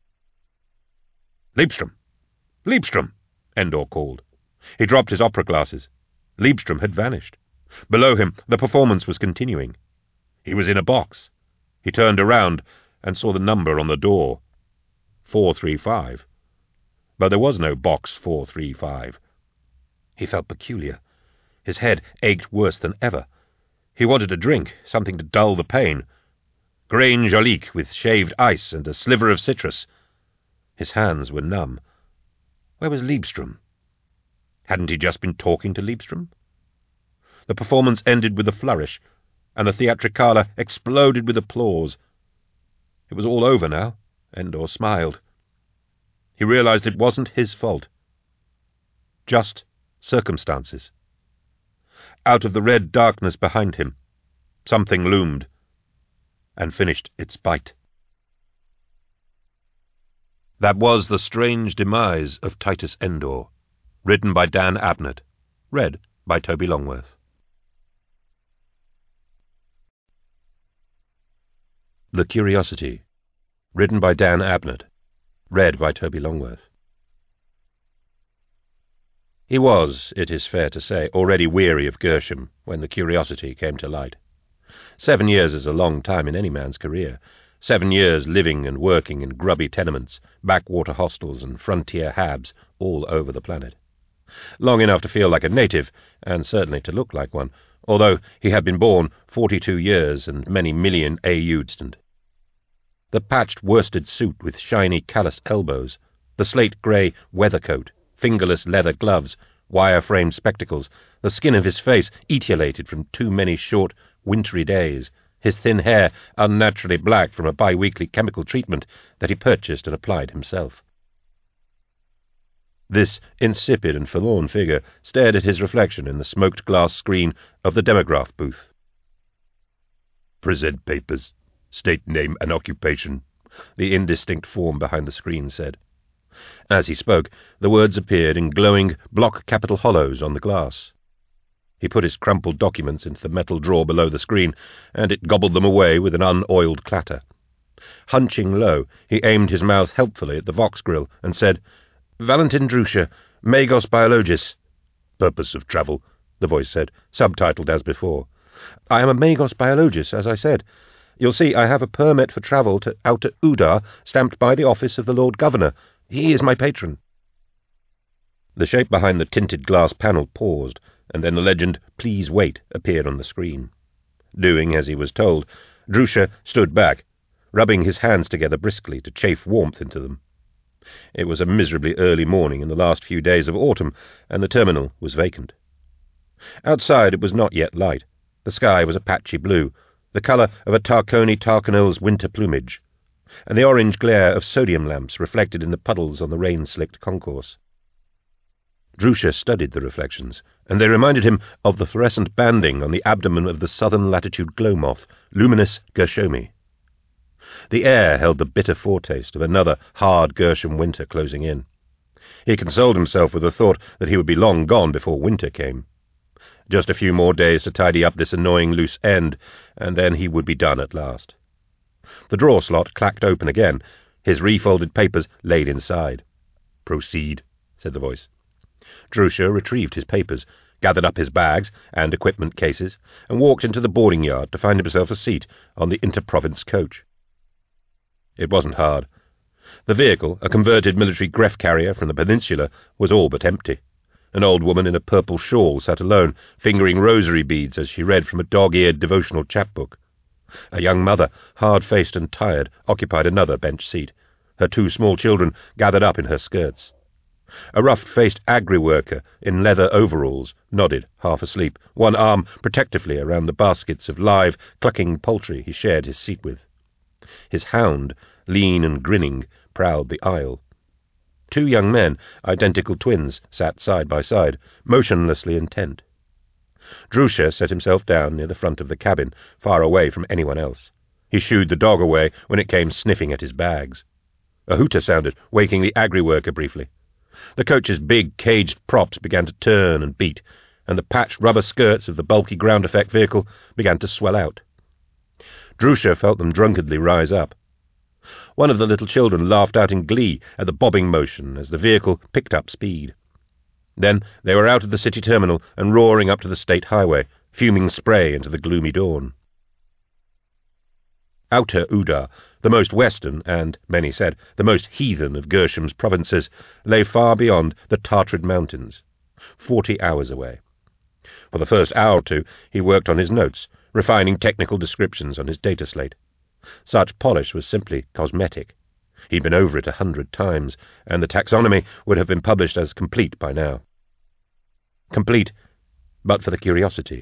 "Liebstrom! Liebstrom!" Endor called. He dropped his opera glasses. Liebstrom had vanished. Below him, the performance was continuing. He was in a box. He turned around and saw the number on the door. four three five. But there was no box four three five. He felt peculiar. His head ached worse than ever. He wanted a drink, something to dull the pain. Grain Jolique with shaved ice and a sliver of citrus. His hands were numb. Where was Liebstrom? Hadn't he just been talking to Liebstrom? The performance ended with a flourish, and the Theatricala exploded with applause. It was all over now. Endor smiled. He realized it wasn't his fault. Just circumstances. Out of the red darkness behind him, something loomed and finished its bite. That was The Strange Demise of Titus Endor, written by Dan Abnett, read by Toby Longworth. The Curiosity, written by Dan Abnett, read by Toby Longworth. He was, it is fair to say, already weary of Gershom when The Curiosity came to light. Seven years is a long time in any man's career. Seven years living and working in grubby tenements, backwater hostels and frontier habs all over the planet. Long enough to feel like a native, and certainly to look like one, although he had been born forty-two years and many million A U distant. The patched worsted suit with shiny calloused elbows, the slate-grey weather coat, fingerless leather gloves, wire-framed spectacles, the skin of his face etiolated from too many short, wintry days, his thin hair unnaturally black from a bi-weekly chemical treatment that he purchased and applied himself. This insipid and forlorn figure stared at his reflection in the smoked glass screen of the demograph booth. "Present papers, state name and occupation," the indistinct form behind the screen said. As he spoke, the words appeared in glowing block-capital hollows on the glass. He put his crumpled documents into the metal drawer below the screen, and it gobbled them away with an unoiled clatter. Hunching low, he aimed his mouth helpfully at the Vox grill and said, "Valentin Drusha, Magos Biologis." "Purpose of travel," the voice said, subtitled as before. "I am a Magos Biologis, as I said. You'll see I have a permit for travel to Outer Udar, stamped by the office of the Lord Governor. He is my patron." The shape behind the tinted glass panel paused, and then the legend, "Please wait," appeared on the screen. Doing as he was told, Drusha stood back, rubbing his hands together briskly to chafe warmth into them. It was a miserably early morning in the last few days of autumn, and the terminal was vacant. Outside it was not yet light. The sky was a patchy blue, the colour of a Tarconi Tarcanel's winter plumage, and the orange glare of sodium lamps reflected in the puddles on the rain-slicked concourse. Drusha studied the reflections, and they reminded him of the fluorescent banding on the abdomen of the southern latitude glow moth, Luminis gershomi. The air held the bitter foretaste of another hard Gershom winter closing in. He consoled himself with the thought that he would be long gone before winter came. Just a few more days to tidy up this annoying loose end, and then he would be done at last. The drawer slot clacked open again, his refolded papers laid inside. "Proceed," said the voice. Drusha retrieved his papers, gathered up his bags and equipment cases, and walked into the boarding yard to find himself a seat on the inter-province coach. It wasn't hard. The vehicle, a converted military Gref carrier from the peninsula, was all but empty. An old woman in a purple shawl sat alone, fingering rosary beads as she read from a dog-eared devotional chapbook. A young mother, hard-faced and tired, occupied another bench seat, her two small children gathered up in her skirts. A rough-faced agri-worker in leather overalls nodded, half asleep, one arm protectively around the baskets of live, clucking poultry he shared his seat with. His hound, lean and grinning, prowled the aisle. Two young men, identical twins, sat side by side, motionlessly intent. Drusha set himself down near the front of the cabin, far away from anyone else. He shooed the dog away when it came sniffing at his bags. A hooter sounded, waking the agri-worker briefly. The coach's big, caged props began to turn and beat, and the patched rubber skirts of the bulky ground-effect vehicle began to swell out. Drusha felt them drunkenly rise up. One of the little children laughed out in glee at the bobbing motion as the vehicle picked up speed. Then they were out of the city terminal and roaring up to the state highway, fuming spray into the gloomy dawn. Outer Udar, the most western and, many said, the most heathen of Gershom's provinces, lay far beyond the Tartrid Mountains, forty hours away. For the first hour or two he worked on his notes, refining technical descriptions on his data slate. Such polish was simply cosmetic. He'd been over it a hundred times, and the taxonomy would have been published as complete by now. Complete, but for the Curiosity.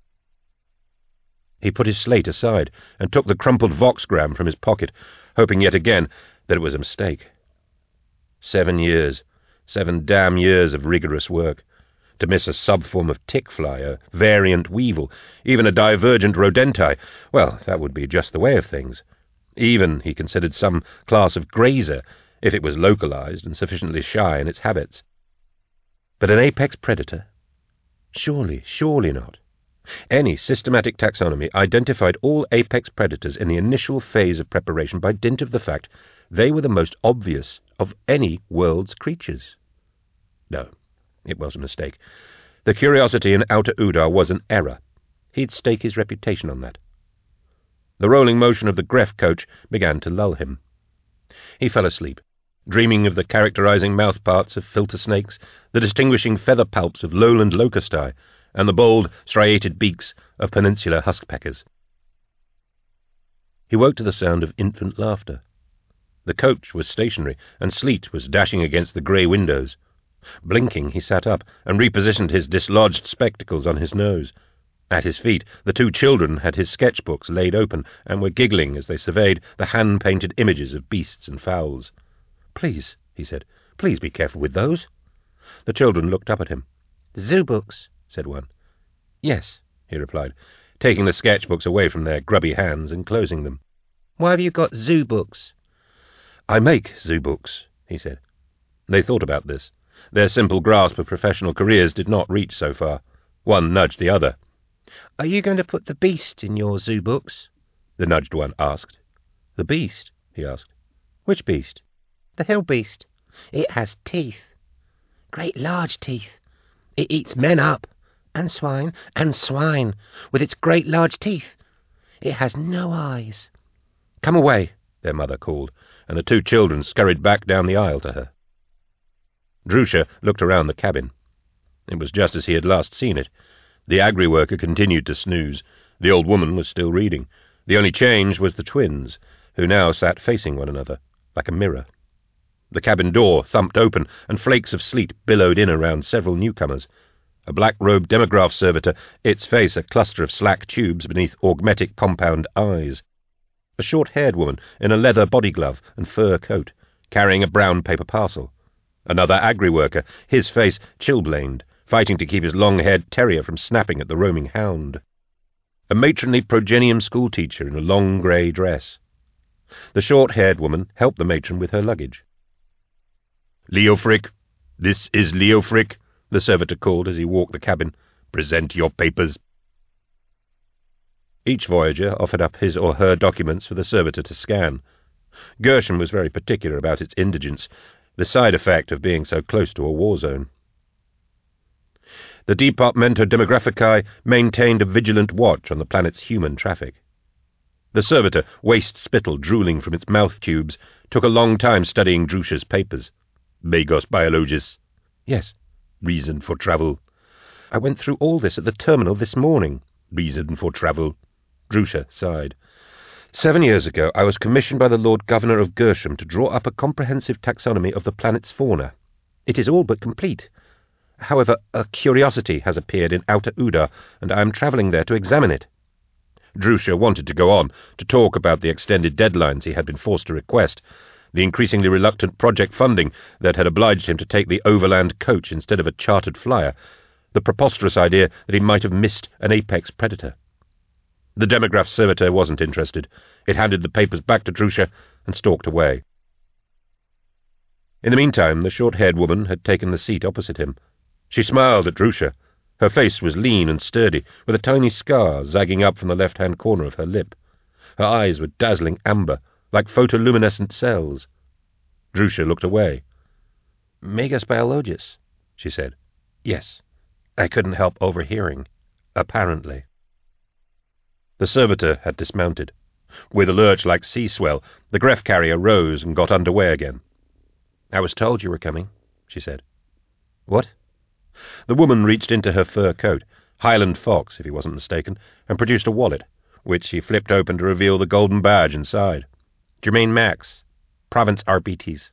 He put his slate aside and took the crumpled Voxgram from his pocket, hoping yet again that it was a mistake. Seven years, seven damn years of rigorous work. To miss a subform of tick-fly, a variant weevil, even a divergent rodenti, well, that would be just the way of things. Even, he considered, some class of grazer, if it was localized and sufficiently shy in its habits. But an apex predator? Surely, surely not. Any systematic taxonomy identified all apex predators in the initial phase of preparation by dint of the fact they were the most obvious of any world's creatures. No, it was a mistake. The curiosity in Outer Udar was an error. He'd stake his reputation on that. The rolling motion of the Gref coach began to lull him. He fell asleep, dreaming of the characterizing mouthparts of filter snakes, the distinguishing feather palps of lowland locusti, and the bold, striated beaks of peninsular huskpeckers. He woke to the sound of infant laughter. The coach was stationary, and sleet was dashing against the grey windows. Blinking, he sat up and repositioned his dislodged spectacles on his nose. At his feet, the two children had his sketchbooks laid open and were giggling as they surveyed the hand-painted images of beasts and fowls. "Please," he said, "please be careful with those." The children looked up at him. "Zoo books," said one. "Yes," he replied, taking the sketchbooks away from their grubby hands and closing them. "Why have you got zoo books?" "I make zoo books," he said. They thought about this. Their simple grasp of professional careers did not reach so far. One nudged the other. "Are you going to put the beast in your zoo books?" the nudged one asked. "The beast?" he asked. "Which beast?" "The hill beast. It has teeth. Great large teeth. It eats men up, and swine, and swine, with its great large teeth. It has no eyes." "Come away," their mother called, and the two children scurried back down the aisle to her. Drusha looked around the cabin. It was just as he had last seen it. The agri-worker continued to snooze. The old woman was still reading. The only change was the twins, who now sat facing one another, like a mirror. The cabin door thumped open, and flakes of sleet billowed in around several newcomers. A black-robed demograph servitor, its face a cluster of slack tubes beneath augmetic compound eyes. A short-haired woman in a leather body-glove and fur coat, carrying a brown paper parcel. Another agri-worker, his face chilblained, fighting to keep his long-haired terrier from snapping at the roaming hound. A matronly progenium schoolteacher in a long grey dress. The short-haired woman helped the matron with her luggage. "Leofric, this is Leofric," the servitor called as he walked the cabin. "Present your papers." Each voyager offered up his or her documents for the servitor to scan. Gershom was very particular about its indigence, the side effect of being so close to a war zone. The Departamento Demograficae maintained a vigilant watch on the planet's human traffic. The servitor, waste spittle drooling from its mouth tubes, took a long time studying Drusha's papers. "Magos biologis." "Yes." "Reason for travel." "I went through all this at the terminal this morning." "Reason for travel." Drusha sighed. Seven years ago I was commissioned by the Lord Governor of Gershom to draw up a comprehensive taxonomy of the planet's fauna. It is all but complete. However, a curiosity has appeared in Outer Udar, and I am travelling there to examine it." Drusha wanted to go on, to talk about the extended deadlines he had been forced to request, the increasingly reluctant project funding that had obliged him to take the overland coach instead of a chartered flyer, the preposterous idea that he might have missed an apex predator. The demograph servitor wasn't interested. It handed the papers back to Drusha and stalked away. In the meantime, the short-haired woman had taken the seat opposite him. She smiled at Drusha. Her face was lean and sturdy, with a tiny scar zagging up from the left-hand corner of her lip. Her eyes were dazzling amber, like photoluminescent cells. Drusha looked away. "Magos biologis," she said. "Yes. I couldn't help overhearing. Apparently." The servitor had dismounted. With a lurch like sea swell, the Gref carrier rose and got under way again. "I was told you were coming," she said. "What?" The woman reached into her fur coat, Highland fox if he wasn't mistaken, and produced a wallet, which she flipped open to reveal the golden badge inside. "Germain Max, Province R B Ts."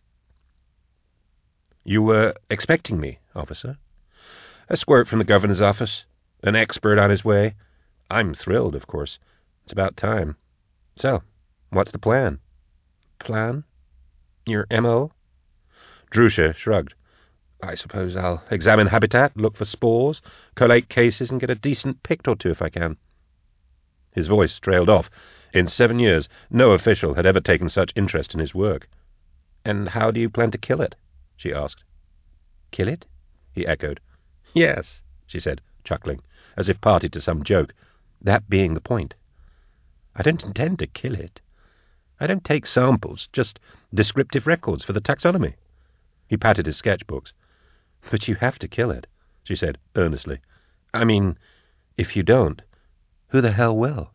"You were expecting me, officer?" "A squirt from the governor's office. An expert on his way. I'm thrilled, of course. It's about time. So, what's the plan?" "Plan? Your M O? Drusha shrugged. "I suppose I'll examine habitat, look for spores, collate cases, and get a decent pict or two if I can." His voice trailed off. In seven years, no official had ever taken such interest in his work. "And how do you plan to kill it?" she asked. "Kill it?" he echoed. "Yes," she said, chuckling. as if party to some joke, that being the point. I don't intend to kill it. I don't take samples, just descriptive records for the taxonomy. He patted his sketchbooks. But you have to kill it, she said earnestly. I mean, if you don't, who the hell will?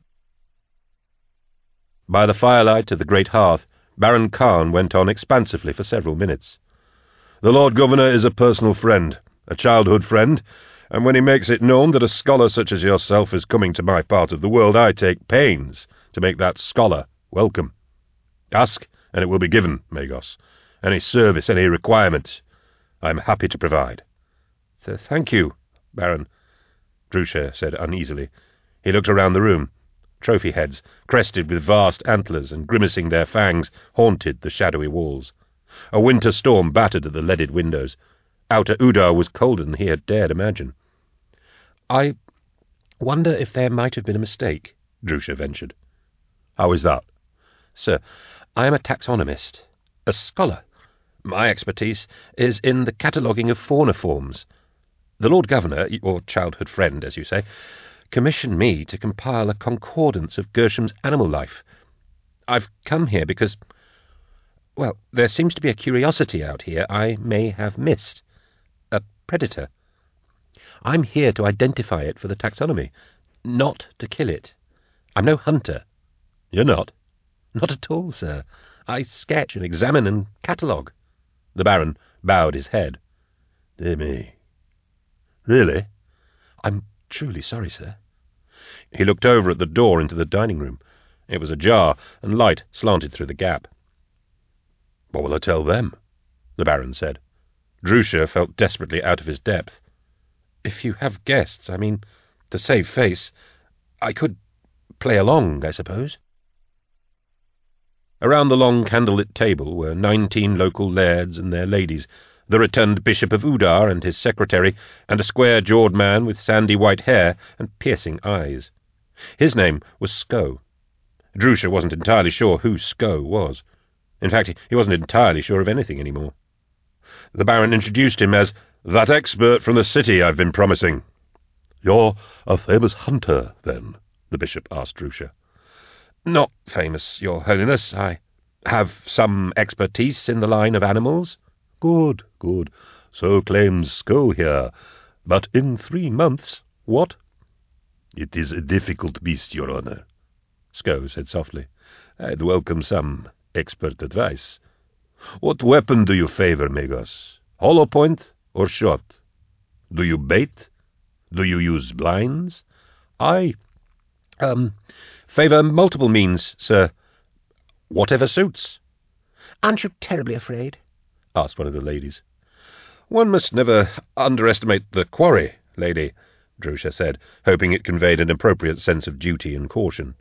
By the firelight of the great hearth, Baron Khan went on expansively for several minutes. The Lord Governor is a personal friend, a childhood friend, and when he makes it known that a scholar such as yourself is coming to my part of the world, I take pains to make that scholar welcome. Ask, and it will be given, Magos. Any service, any requirement, I am happy to provide. Th thank you, Baron, Drusha said uneasily. He looked around the room. Trophy heads, crested with vast antlers and grimacing their fangs, haunted the shadowy walls. A winter storm battered at the leaded windows. Outer Udar was colder than he had dared imagine. I wonder if there might have been a mistake, Drusha ventured. How is that? Sir, I am a taxonomist, a scholar. My expertise is in the cataloguing of fauna forms. The Lord Governor, your childhood friend, as you say, commissioned me to compile a concordance of Gersham's animal life. I've come here because, well, there seems to be a curiosity out here I may have missed. A predator. I'm here to identify it for the taxonomy, not to kill it. I'm no hunter. You're not? Not at all, sir. I sketch and examine and catalogue. The Baron bowed his head. Dear me. Really? I'm truly sorry, sir. He looked over at the door into the dining room. It was ajar, and light slanted through the gap. What will I tell them? The Baron said. Drusha felt desperately out of his depth. If you have guests, I mean, to save face, I could play along, I suppose. Around the long candlelit table were nineteen local lairds and their ladies, the returned Bishop of Udar and his secretary, and a square-jawed man with sandy white hair and piercing eyes. His name was Sko. Drusha wasn't entirely sure who Sko was. In fact, he wasn't entirely sure of anything anymore. The Baron introduced him as that expert from the city I've been promising. You're a famous hunter, then? The bishop asked Drusha. Not famous, Your Holiness. I have some expertise in the line of animals. Good, good. So claims Sko here. But in three months, what? It is a difficult beast, Your Honour, Sko said softly. I'd welcome some expert advice. What weapon do you favour, Magos? Hollow point or shot? Do you bait? Do you use blinds? I, um, favour multiple means, sir. Whatever suits. Aren't you terribly afraid? Asked one of the ladies. One must never underestimate the quarry, lady, Drusha said, hoping it conveyed an appropriate sense of duty and caution.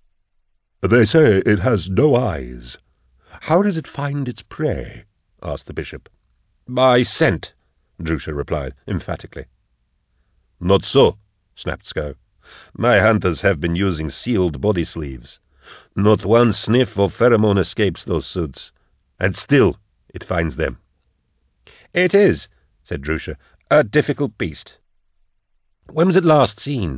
They say it has no eyes. How does it find its prey? Asked the bishop. By scent, Drusha replied emphatically. Not so, snapped Sko. My hunters have been using sealed body sleeves. Not one sniff of pheromone escapes those suits, and still it finds them. It is, said Drusha, a difficult beast. When was it last seen?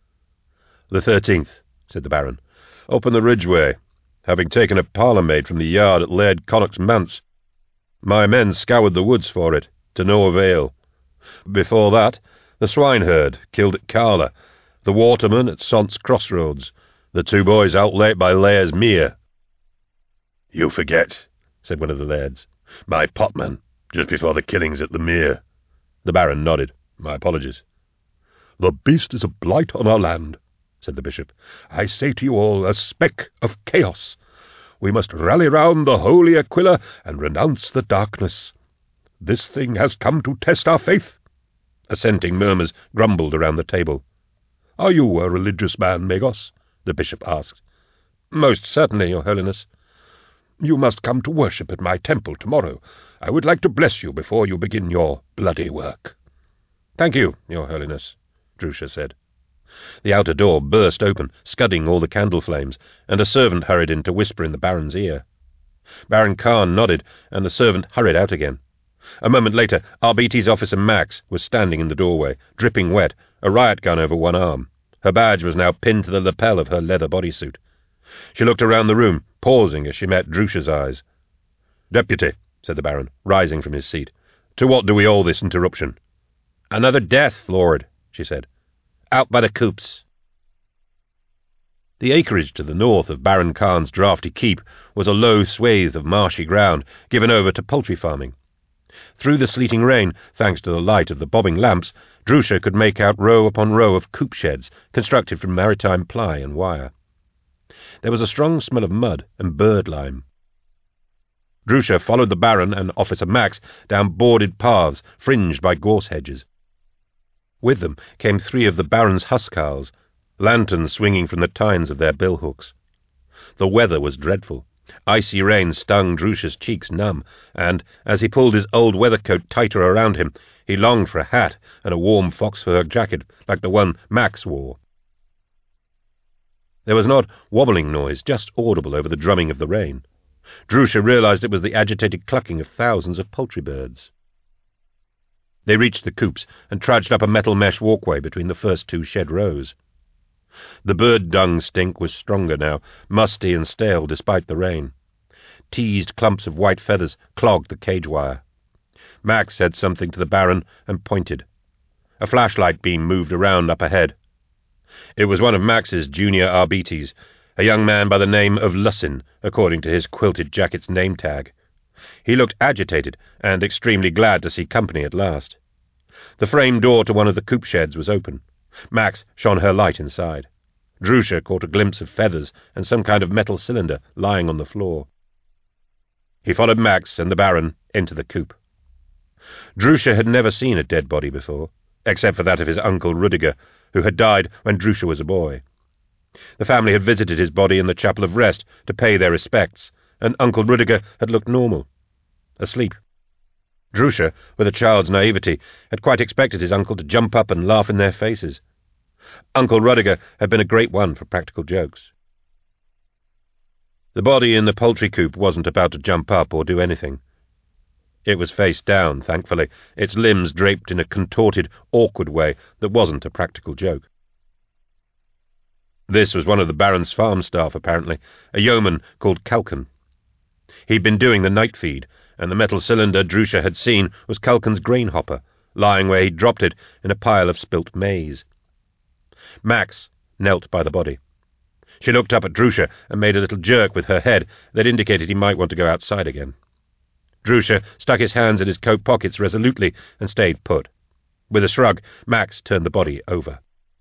The thirteenth, said the Baron, up on the Ridgeway, having taken a parlour-maid from the yard at Laird Connacht's manse. My men scoured the woods for it, to no avail. Before that, the swineherd killed at Carla, the waterman at Sont's Crossroads, the two boys out late by Lairs Mere. You forget, said one of the lairds. My potman, just before the killings at the Mere. The Baron nodded. My apologies. The beast is a blight on our land, said the bishop. I say to you all, a speck of chaos. We must rally round the holy Aquila and renounce the darkness. This thing has come to test our faith. Assenting murmurs grumbled around the table. Are you a religious man, Magos? The bishop asked. Most certainly, Your Holiness. You must come to worship at my temple tomorrow. I would like to bless you before you begin your bloody work. Thank you, Your Holiness, Drusha said. The outer door burst open, scudding all the candle flames, and a servant hurried in to whisper in the Baron's ear. Baron Khan nodded, and the servant hurried out again. A moment later, Arbites officer Max was standing in the doorway, dripping wet, a riot gun over one arm. Her badge was now pinned to the lapel of her leather bodysuit. She looked around the room, pausing as she met Drusha's eyes. "Deputy," said the Baron, rising from his seat, "to what do we owe this interruption?" "Another death, Lord," she said. "Out by the coops." The acreage to the north of Baron Khan's draughty keep was a low swathe of marshy ground given over to poultry farming. Through the sleeting rain, thanks to the light of the bobbing lamps, Drusha could make out row upon row of coop sheds constructed from maritime ply and wire. There was a strong smell of mud and bird lime. Drusha followed the Baron and Officer Max down boarded paths fringed by gorse hedges. With them came three of the Baron's huscarls, lanterns swinging from the tines of their billhooks. The weather was dreadful. Icy rain stung Drusha's cheeks numb, and, as he pulled his old weathercoat tighter around him, he longed for a hat and a warm fox-fur jacket like the one Max wore. There was an odd wobbling noise just audible over the drumming of the rain. Drusha realized it was the agitated clucking of thousands of poultry birds. They reached the coops and trudged up a metal mesh walkway between the first two shed rows. The bird dung stink was stronger now, musty and stale despite the rain. Teased clumps of white feathers clogged the cage wire. Max said something to the Baron and pointed. A flashlight beam moved around up ahead. It was one of Max's junior Arbites, a young man by the name of Lussin, according to his quilted jacket's name tag. He looked agitated and extremely glad to see company at last. The frame door to one of the coop sheds was open. Max shone her light inside. Drusha caught a glimpse of feathers and some kind of metal cylinder lying on the floor. He followed Max and the Baron into the coop. Drusha had never seen a dead body before, except for that of his uncle Rudiger, who had died when Drusha was a boy. The family had visited his body in the Chapel of Rest to pay their respects, and Uncle Rudiger had looked normal, asleep. Drusha, with a child's naivety, had quite expected his uncle to jump up and laugh in their faces. Uncle Rudiger had been a great one for practical jokes. The body in the poultry coop wasn't about to jump up or do anything. It was face down, thankfully, its limbs draped in a contorted, awkward way that wasn't a practical joke. This was one of the Baron's farm staff, apparently, a yeoman called Kalkan. He'd been doing the night feed, and the metal cylinder Drusha had seen was Kalkan's grain hopper, lying where he'd dropped it in a pile of spilt maize. Max knelt by the body. She looked up at Drusha and made a little jerk with her head that indicated he might want to go outside again. Drusha stuck his hands in his coat pockets resolutely and stayed put. With a shrug, Max turned the body over.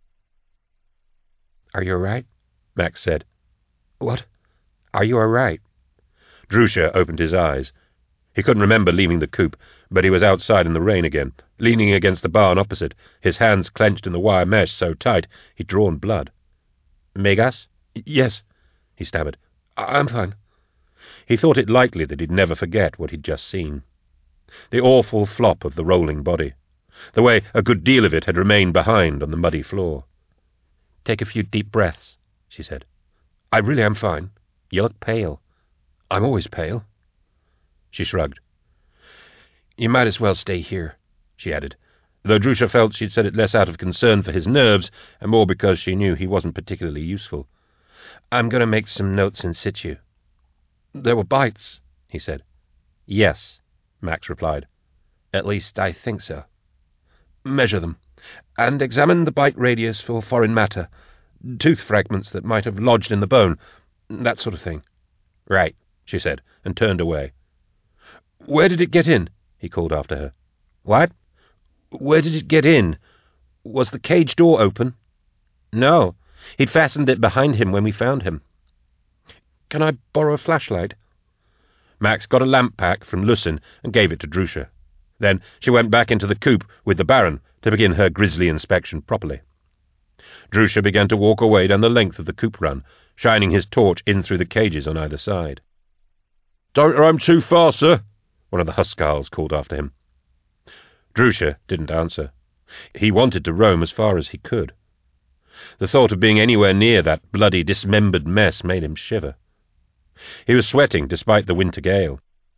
"Are you all right?" Max said. "What? Are you all right?" Drusha opened his eyes. He couldn't remember leaving the coop, but he was outside in the rain again, leaning against the barn opposite, his hands clenched in the wire mesh so tight he'd drawn blood. "Megas?" "Yes," he stammered. "I'm fine." He thought it likely that he'd never forget what he'd just seen. The awful flop of the rolling body, the way a good deal of it had remained behind on the muddy floor. "Take a few deep breaths," she said. "I really am fine. You look pale." "I'm always pale." She shrugged. "You might as well stay here," she added, though Drusha felt she'd said it less out of concern for his nerves and more because she knew he wasn't particularly useful. "I'm going to make some notes in situ." "There were bites," he said. "Yes," Max replied. "At least I think so." "Measure them, and examine the bite radius for foreign matter, tooth fragments that might have lodged in the bone, that sort of thing." "Right," she said, and turned away. "Where did it get in?" he called after her. "What?" "Where did it get in? Was the cage door open?" "No. He'd fastened it behind him when we found him." "Can I borrow a flashlight?" Max got a lamp pack from Lussin and gave it to Drusha. Then she went back into the coop with the Baron to begin her grisly inspection properly. Drusha began to walk away down the length of the coop run, shining his torch in through the cages on either side. "Don't roam too far, sir," one of the huscarls called after him. Drusha didn't answer. He wanted to roam as far as he could. The thought of being anywhere near that bloody, dismembered mess made him shiver. He was sweating despite the winter gale.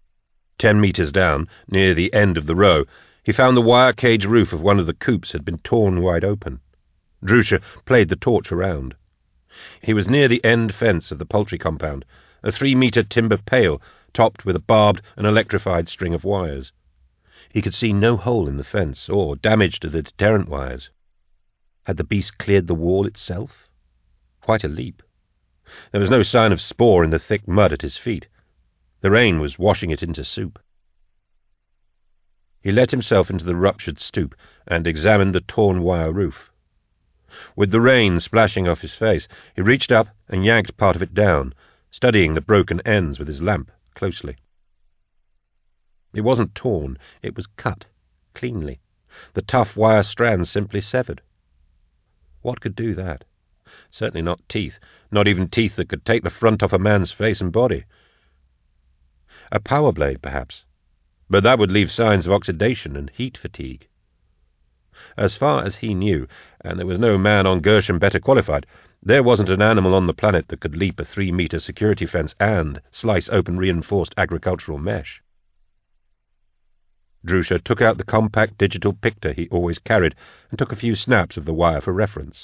Ten metres down, near the end of the row, he found the wire cage roof of one of the coops had been torn wide open. Drusha played the torch around. He was near the end fence of the poultry compound, a three-metre timber pale topped with a barbed and electrified string of wires. He could see no hole in the fence or damage to the deterrent wires. Had the beast cleared the wall itself? Quite a leap. There was no sign of spoor in the thick mud at his feet. The rain was washing it into soup. He let himself into the ruptured stoop and examined the torn wire roof. With the rain splashing off his face, he reached up and yanked part of it down, studying the broken ends with his lamp closely. It wasn't torn, it was cut, cleanly, the tough wire strands simply severed. What could do that? Certainly not teeth, not even teeth that could take the front off a man's face and body. A power blade, perhaps, but that would leave signs of oxidation and heat fatigue. As far as he knew, and there was no man on Gershom better qualified, there wasn't an animal on the planet that could leap a three-metre security fence and slice open reinforced agricultural mesh. Drusha took out the compact digital picture he always carried and took a few snaps of the wire for reference.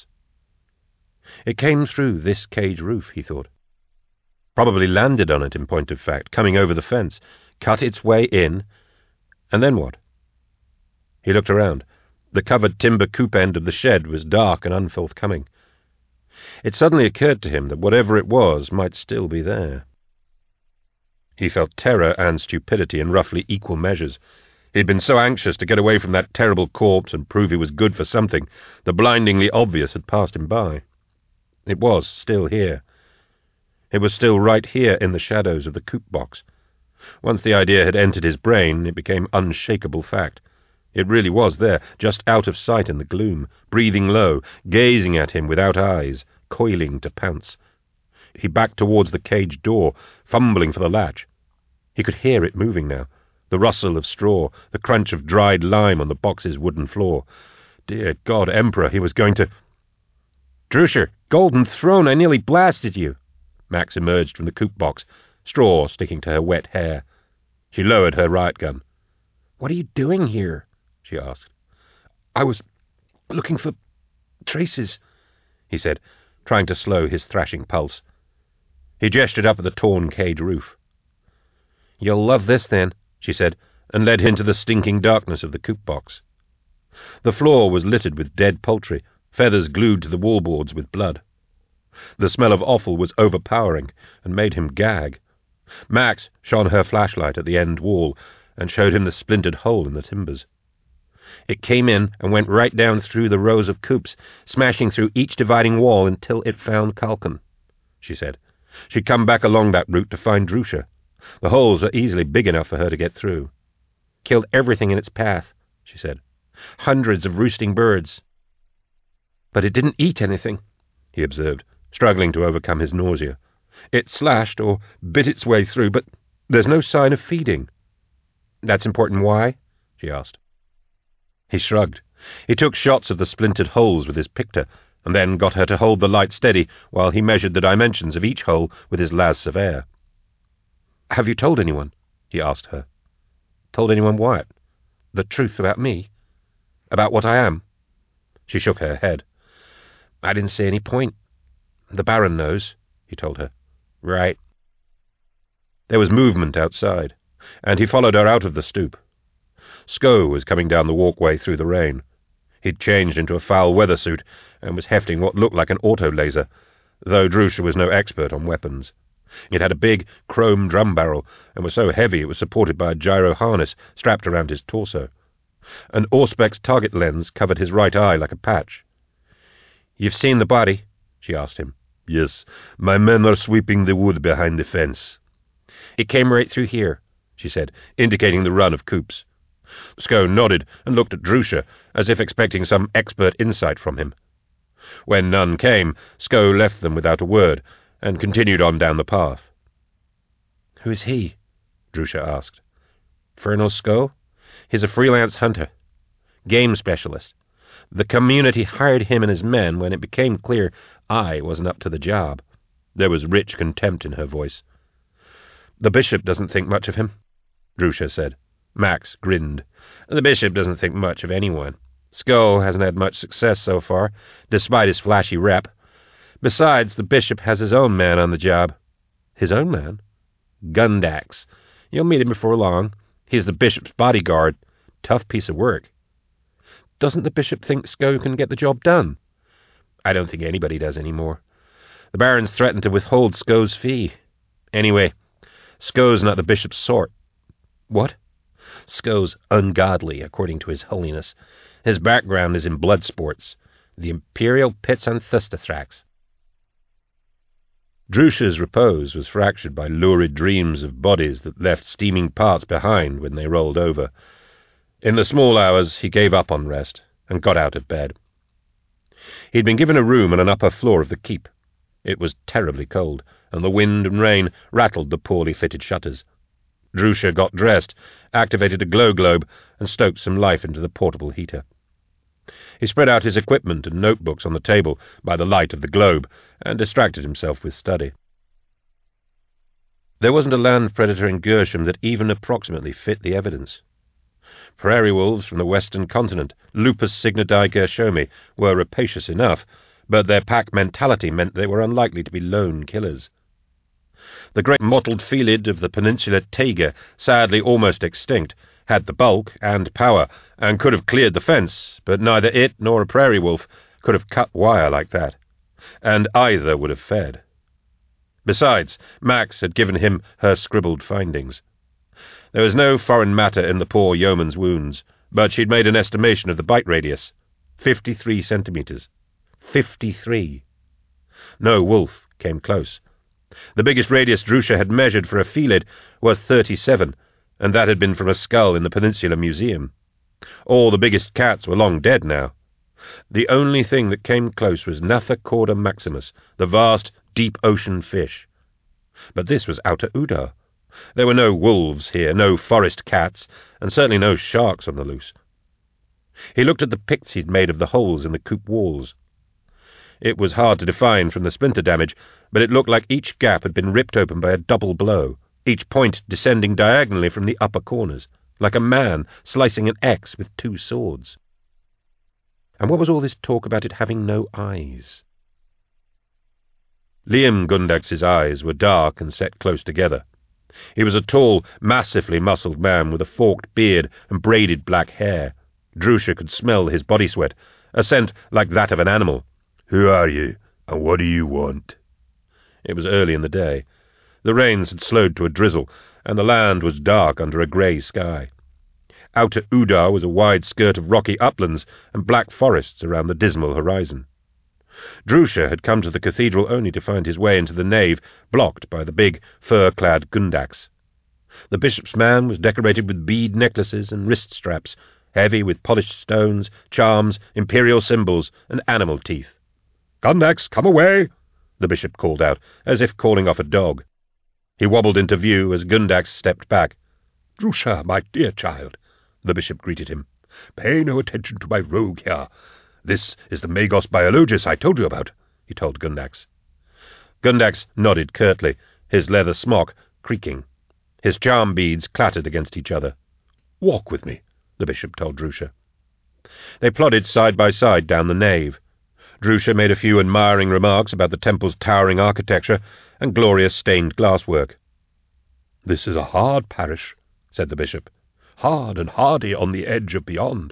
It came through this cage roof, he thought. Probably landed on it, in point of fact, coming over the fence, cut its way in, and then what? He looked around. The covered timber coop end of the shed was dark and unforthcoming. It suddenly occurred to him that whatever it was might still be there. He felt terror and stupidity in roughly equal measures. He'd been so anxious to get away from that terrible corpse and prove he was good for something, the blindingly obvious had passed him by. It was still here. It was still right here in the shadows of the coop box. Once the idea had entered his brain, it became unshakable fact. It really was there, just out of sight in the gloom, breathing low, gazing at him without eyes, coiling to pounce. He backed towards the cage door, fumbling for the latch. He could hear it moving now, the rustle of straw, the crunch of dried lime on the box's wooden floor. Dear God, Emperor, he was going to... "Drusha, Golden Throne, I nearly blasted you!" Max emerged from the coop box, straw sticking to her wet hair. She lowered her riot gun. "What are you doing here?" she asked. "I was looking for traces," he said, trying to slow his thrashing pulse. He gestured up at the torn cage roof. "You'll love this, then," she said, and led him into the stinking darkness of the coop box. The floor was littered with dead poultry, feathers glued to the wallboards with blood. The smell of offal was overpowering and made him gag. Max shone her flashlight at the end wall and showed him the splintered hole in the timbers. It came in and went right down through the rows of coops, smashing through each dividing wall until it found Kalkan, she said. She'd come back along that route to find Drusha. The holes were easily big enough for her to get through. "Killed everything in its path," she said. "Hundreds of roosting birds." "But it didn't eat anything," he observed, struggling to overcome his nausea. "It slashed or bit its way through, but there's no sign of feeding." "That's important. Why?" she asked. He shrugged. He took shots of the splintered holes with his picter, and then got her to hold the light steady while he measured the dimensions of each hole with his Las Sévère. "Have you told anyone?" he asked her. "Told anyone what? The truth about me? About what I am?" She shook her head. "I didn't see any point. The Baron knows," he told her. "Right." There was movement outside, and he followed her out of the stoop. Sko was coming down the walkway through the rain. He'd changed into a foul-weather suit and was hefting what looked like an auto-laser, though Drusha was no expert on weapons. It had a big chrome drum barrel and was so heavy it was supported by a gyro harness strapped around his torso. An Auspex target lens covered his right eye like a patch. "You've seen the body?" she asked him. "Yes, my men are sweeping the wood behind the fence." "It came right through here," she said, indicating the run of coops. Sko nodded and looked at Drusha, as if expecting some expert insight from him. When none came, Sko left them without a word, and continued on down the path. "Who is he?" Drusha asked. "Ferno Sko? He's a freelance hunter. Game specialist. The community hired him and his men when it became clear I wasn't up to the job." There was rich contempt in her voice. "The bishop doesn't think much of him. Drusha said. Max grinned. The bishop doesn't think much of anyone. Skull hasn't had much success so far, despite his flashy rep. Besides, the bishop has his own man on the job. His own man? Gundax. You'll meet him before long. He's the bishop's bodyguard. Tough piece of work. Doesn't the bishop think Sko can get the job done? I don't think anybody does anymore. The Baron's threatened to withhold Sko's fee. Anyway, Sko's not the bishop's sort. What? Sko's ungodly, according to His Holiness. His background is in blood sports. The Imperial Pits on Thustithrax. Drusha's repose was fractured by lurid dreams of bodies that left steaming parts behind when they rolled over. In the small hours he gave up on rest and got out of bed. He'd been given a room on an upper floor of the keep. It was terribly cold, and the wind and rain rattled the poorly fitted shutters. Drusha got dressed, activated a glow globe, and stoked some life into the portable heater. He spread out his equipment and notebooks on the table by the light of the globe and distracted himself with study. There wasn't a land predator in Gershom that even approximately fit the evidence. Prairie wolves from the western continent, Lupus cygnidae gershomi, were rapacious enough, but their pack mentality meant they were unlikely to be lone killers. The great mottled felid of the peninsula taiga, sadly almost extinct, had the bulk and power, and could have cleared the fence, but neither it nor a prairie wolf could have cut wire like that, and either would have fed. Besides, Max had given him her scribbled findings. There was no foreign matter in the poor yeoman's wounds, but she'd made an estimation of the bite radius. Fifty-three centimetres. Fifty-three. No wolf came close. The biggest radius Drusha had measured for a felid was thirty-seven, and that had been from a skull in the Peninsula Museum. All the biggest cats were long dead now. The only thing that came close was Nathocorda maximus, the vast, deep ocean fish. But this was Outer Udar. There were no wolves here, no forest cats, and certainly no sharks on the loose. He looked at the pics he'd made of the holes in the coop walls. It was hard to define from the splinter damage, but it looked like each gap had been ripped open by a double blow, each point descending diagonally from the upper corners, like a man slicing an X with two swords. And what was all this talk about it having no eyes? Liam Gundax's eyes were dark and set close together. He was a tall, massively muscled man with a forked beard and braided black hair. Drusha could smell his body sweat, a scent like that of an animal. "Who are you, and what do you want?" It was early in the day. The rains had slowed to a drizzle, and the land was dark under a grey sky. Outer Udar was a wide skirt of rocky uplands and black forests around the dismal horizon. Drusha had come to the cathedral only to find his way into the nave blocked by the big, fur-clad Gundax. The bishop's man was decorated with bead necklaces and wrist straps, heavy with polished stones, charms, imperial symbols, and animal teeth. "Gundax, come away!" the bishop called out, as if calling off a dog. He wobbled into view as Gundax stepped back. "Drusha, my dear child," the bishop greeted him. "Pay no attention to my rogue here. This is the Magos Biologus I told you about," he told Gundax. Gundax nodded curtly, his leather smock creaking. His charm beads clattered against each other. "Walk with me," the bishop told Drusha. They plodded side by side down the nave. Drusha made a few admiring remarks about the temple's towering architecture and glorious stained glasswork. "This is a hard parish," said the bishop. "Hard and hardy on the edge of beyond.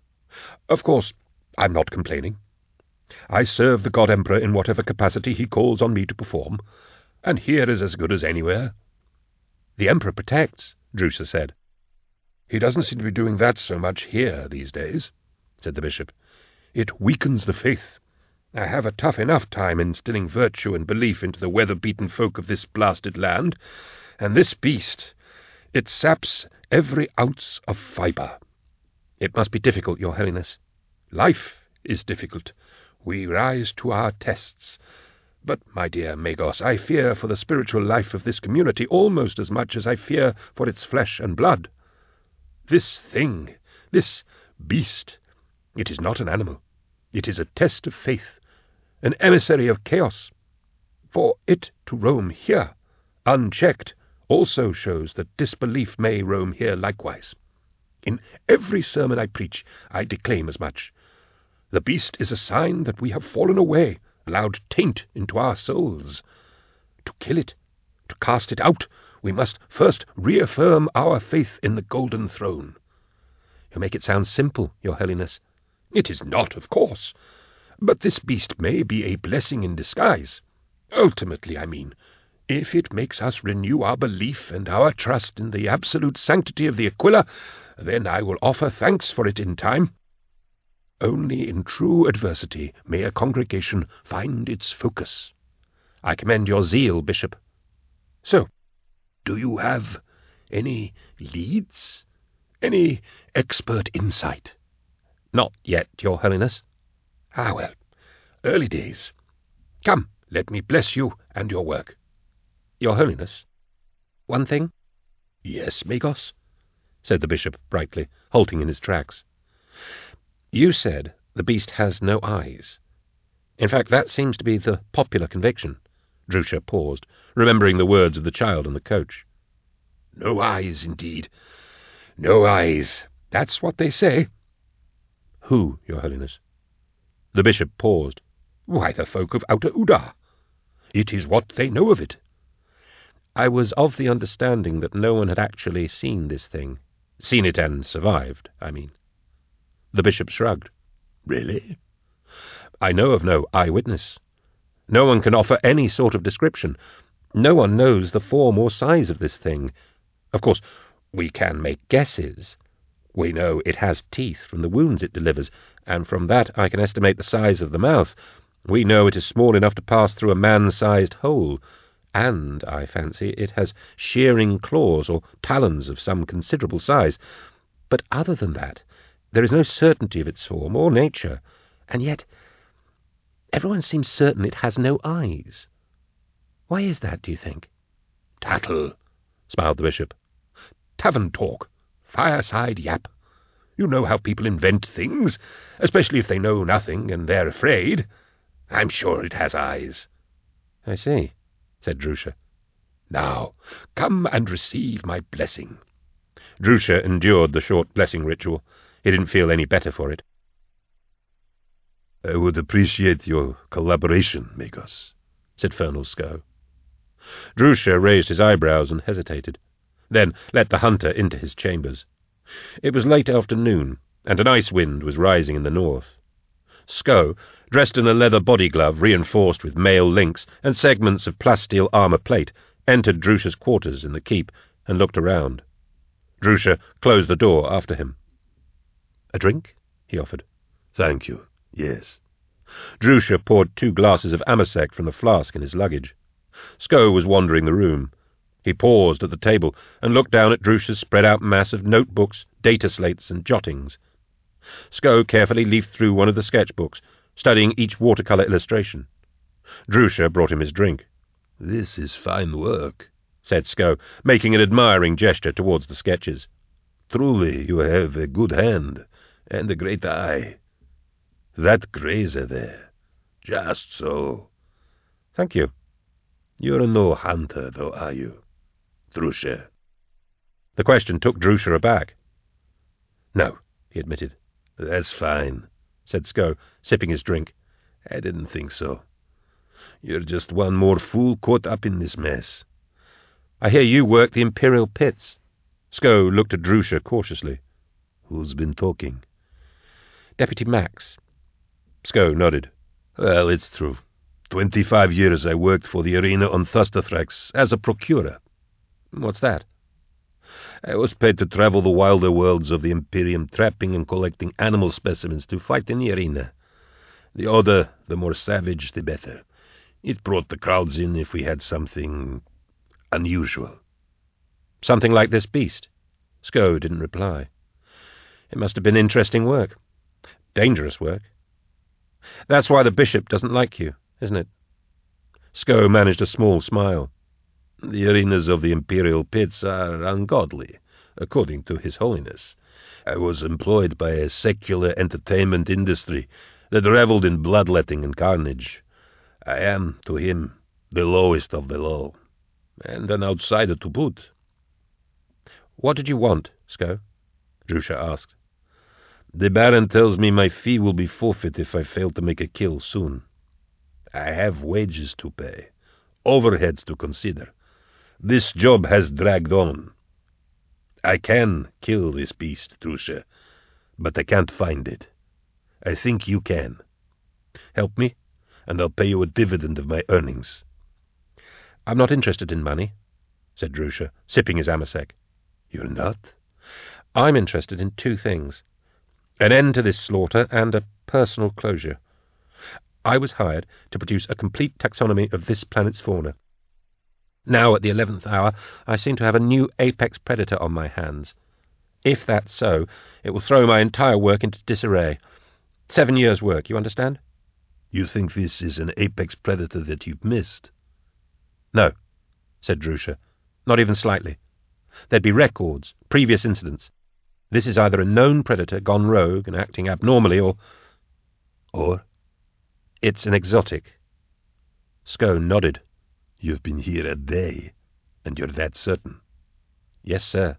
Of course, I'm not complaining. I serve the God Emperor in whatever capacity he calls on me to perform, and here is as good as anywhere." "The Emperor protects," Drusha said. "He doesn't seem to be doing that so much here these days," said the bishop. "It weakens the faith. I have a tough enough time instilling virtue and belief into the weather-beaten folk of this blasted land, and this beast, it saps every ounce of fibre. It must be difficult, Your Holiness. Life is difficult. We rise to our tests. But, my dear Magos, I fear for the spiritual life of this community almost as much as I fear for its flesh and blood. This thing, this beast, it is not an animal. It is a test of faith, an emissary of chaos. For it to roam here, unchecked, also shows that disbelief may roam here likewise. In every sermon I preach, I declaim as much. The beast is a sign that we have fallen away, allowed taint into our souls. To kill it, to cast it out, we must first reaffirm our faith in the golden throne. You make it sound simple, Your Holiness. It is not, of course. But this beast may be a blessing in disguise. Ultimately, I mean, if it makes us renew our belief and our trust in the absolute sanctity of the Aquila, then I will offer thanks for it in time. Only in true adversity may a congregation find its focus. I commend your zeal, Bishop. So, do you have any leads? Any expert insight? Not yet, Your Holiness. Ah, well, early days. Come, let me bless you and your work. Your Holiness, one thing? Yes, Magos, said the bishop brightly, halting in his tracks. You said the beast has no eyes. In fact, that seems to be the popular conviction. Drusha paused, remembering the words of the child on the coach. No eyes, indeed. No eyes. That's what they say. Who, Your Holiness? The bishop paused. Why, the folk of Outer Uda. It is what they know of it. I was of the understanding that no one had actually seen this thing. Seen it and survived, I mean. The bishop shrugged. Really? I know of no eyewitness. No one can offer any sort of description. No one knows the form or size of this thing. Of course, we can make guesses. We know it has teeth from the wounds it delivers, and from that I can estimate the size of the mouth. We know it is small enough to pass through a man-sized hole, and, I fancy, it has shearing claws or talons of some considerable size. But other than that, there is no certainty of its form or nature, and yet everyone seems certain it has no eyes. Why is that, do you think? Tattle, smiled the bishop. Tavern talk. Fireside yap. You know how people invent things, especially if they know nothing and they're afraid. I'm sure it has eyes. I see, said Drusha. Now, come and receive my blessing. Drusha endured the short blessing ritual. He didn't feel any better for it. I would appreciate your collaboration, Magos, said Fernal Scow. Drusha raised his eyebrows and hesitated, then let the hunter into his chambers. It was late afternoon, and an ice wind was rising in the north. Scow, dressed in a leather body glove reinforced with mail links and segments of plasteel armour plate, entered Drusha's quarters in the keep and looked around. Drusha closed the door after him. "A drink?" he offered. "Thank you, yes." Drusha poured two glasses of Amasec from the flask in his luggage. Scow was wandering the room. He paused at the table and looked down at Drusha's spread-out mass of notebooks, data slates, and jottings. Scow carefully leafed through one of the sketchbooks, studying each watercolour illustration. Drusha brought him his drink. "This is fine work," said Scow, making an admiring gesture towards the sketches. "Truly you have a good hand, and a great eye. That grazer there, just so." "Thank you." "You're no hunter, though, are you, Drusha?" The question took Drusha aback. "No," he admitted. "That's fine," said Scow, sipping his drink. "I didn't think so. You're just one more fool caught up in this mess." "I hear you work the Imperial pits." Scow looked at Drusha cautiously. "Who's been talking?" "Deputy Max." Scow nodded. "Well, it's true. Twenty-five years I worked for the arena on Thusterthrax as a procurer." "What's that?" "I was paid to travel the wilder worlds of the Imperium, trapping and collecting animal specimens to fight in the arena. The odder, the more savage, the better. It brought the crowds in if we had something unusual." "Something like this beast?" Scow didn't reply. "It must have been interesting work. Dangerous work. That's why the bishop doesn't like you, isn't it?" Scow managed a small smile. "The arenas of the Imperial pits are ungodly, according to His Holiness. I was employed by a secular entertainment industry that revelled in bloodletting and carnage. I am, to him, the lowest of the low. and an outsider to boot. What did you want, Sko? Drusha asked. The Baron tells me my fee will be forfeit if I fail to make a kill soon. I have wages to pay, overheads to consider. This job has dragged on. I can kill this beast, Drusha, but I can't find it. I think you can. Help me, and I'll pay you a dividend of my earnings. I'm not interested in money, said Drusha, sipping his amasec. You're not? I'm interested in two things. An end to this slaughter and a personal closure. I was hired to produce a complete taxonomy of this planet's fauna. Now, at the eleventh hour, I seem to have a new apex predator on my hands. If that's so, it will throw my entire work into disarray. Seven years' work, you understand? You think this is an apex predator that you've missed? No, said Drusha, not even slightly. There'd be records, previous incidents. This is either a known predator gone rogue and acting abnormally, or... Or? It's an exotic. Sko nodded. You've been here a day, and you're that certain? Yes, sir.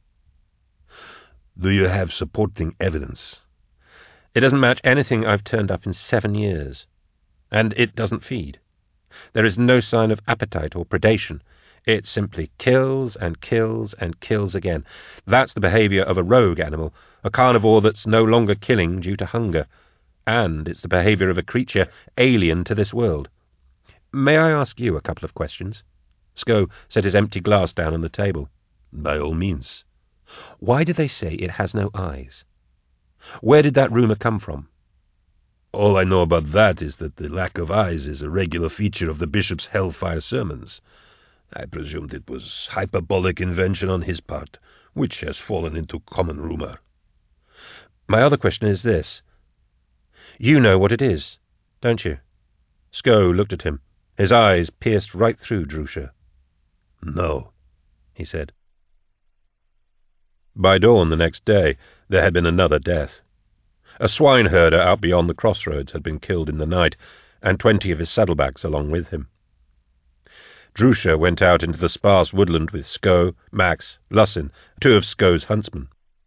Do you have supporting evidence? It doesn't match anything I've turned up in seven years. And it doesn't feed. There is no sign of appetite or predation. It simply kills and kills and kills again. That's the behaviour of a rogue animal, a carnivore that's no longer killing due to hunger. And it's the behaviour of a creature alien to this world. May I ask you a couple of questions? Sko set his empty glass down on the table. By all means. Why did they say it has no eyes? Where did that rumour come from? All I know about that is that the lack of eyes is a regular feature of the bishop's hellfire sermons. I presumed it was hyperbolic invention on his part, which has fallen into common rumour. My other question is this. You know what it is, don't you? Sko looked at him. His eyes pierced right through Drusha. No, he said. By dawn the next day, there had been another death. A swineherder out beyond the crossroads had been killed in the night, and twenty of his saddlebacks along with him. Drusha went out into the sparse woodland with Sko, Max, Lussin, two of Sko's huntsmen.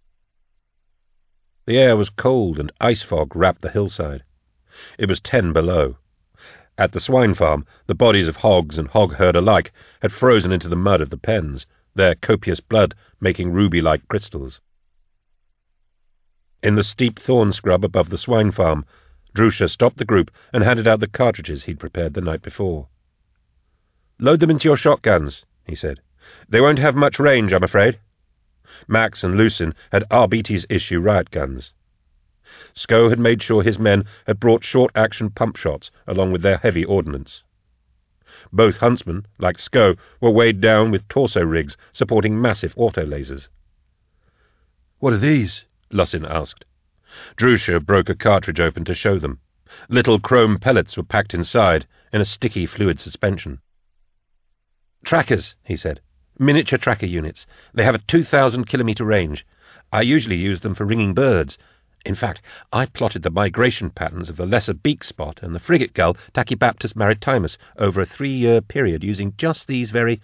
The air was cold, and ice fog wrapped the hillside. It was ten below. At the swine farm, the bodies of hogs and hog-herd alike had frozen into the mud of the pens, their copious blood making ruby-like crystals. In the steep thorn scrub above the swine farm, Drusha stopped the group and handed out the cartridges he'd prepared the night before. "Load them into your shotguns," he said. "They won't have much range, I'm afraid." Max and Lucin had R B T's issue riot guns. Sko had made sure his men had brought short-action pump shots along with their heavy ordnance. Both huntsmen, like Sko, were weighed down with torso rigs supporting massive auto-lasers. "What are these?" Lussin asked. Drusha broke a cartridge open to show them. Little chrome pellets were packed inside, in a sticky fluid suspension. "Trackers," he said. "Miniature tracker units. They have a two thousand kilometre range. I usually use them for ringing birds. In fact, I plotted the migration patterns of the lesser beak spot and the frigate gull Tachybaptus maritimus over a three-year period using just these very—"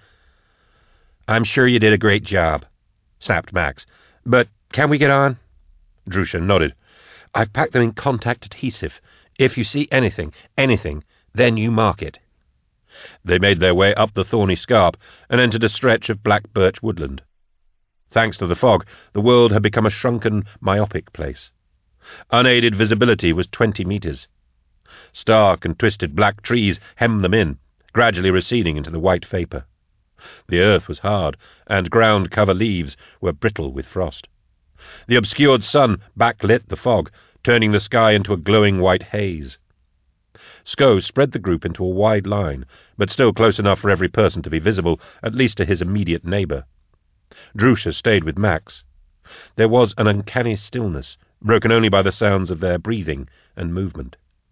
"I'm sure you did a great job," snapped Max. "But can we get on?" Drusha nodded. "I've packed them in contact adhesive. If you see anything, anything, then you mark it." They made their way up the thorny scarp and entered a stretch of black birch woodland. Thanks to the fog, the world had become a shrunken, myopic place. Unaided visibility was twenty metres. Stark and twisted black trees hemmed them in, gradually receding into the white vapour. The earth was hard, and ground-cover leaves were brittle with frost. The obscured sun backlit the fog, turning the sky into a glowing white haze. Sko spread the group into a wide line, but still close enough for every person to be visible, at least to his immediate neighbour. Drusha stayed with Max. There was an uncanny stillness, broken only by the sounds of their breathing and movement.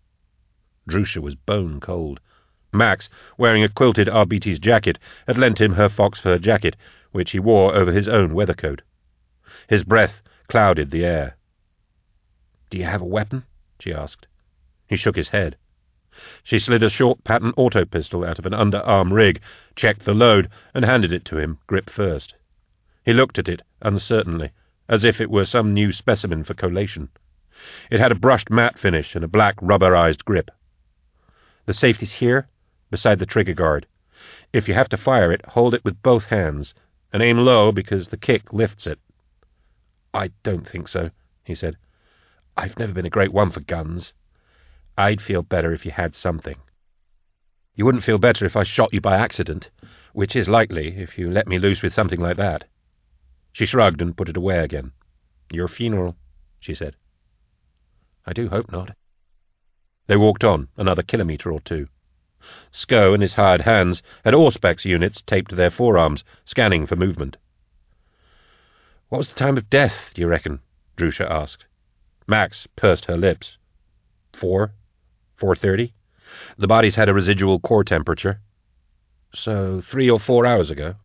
Drusha was bone cold. Max, wearing a quilted R B T's jacket, had lent him her fox fur jacket, which he wore over his own weather coat. His breath clouded the air. "Do you have a weapon?" she asked. He shook his head. She slid a short pattern auto pistol out of an underarm rig, checked the load, and handed it to him, grip first. He looked at it uncertainly, as if it were some new specimen for collation. It had a brushed matte finish and a black rubberized grip. "The safety's here, beside the trigger guard. If you have to fire it, hold it with both hands, and aim low because the kick lifts it." "I don't think so," he said. "I've never been a great one for guns. I'd feel better if you had something." "You wouldn't feel better if I shot you by accident, which is likely if you let me loose with something like that." She shrugged and put it away again. "Your funeral," she said. "I do hope not." They walked on another kilometre or two. Sko and his hired hands had Auspex units taped to their forearms, scanning for movement. "What was the time of death, do you reckon?" Drusha asked. Max pursed her lips. Four? Four-thirty? The bodies had a residual core temperature. So three or four hours ago.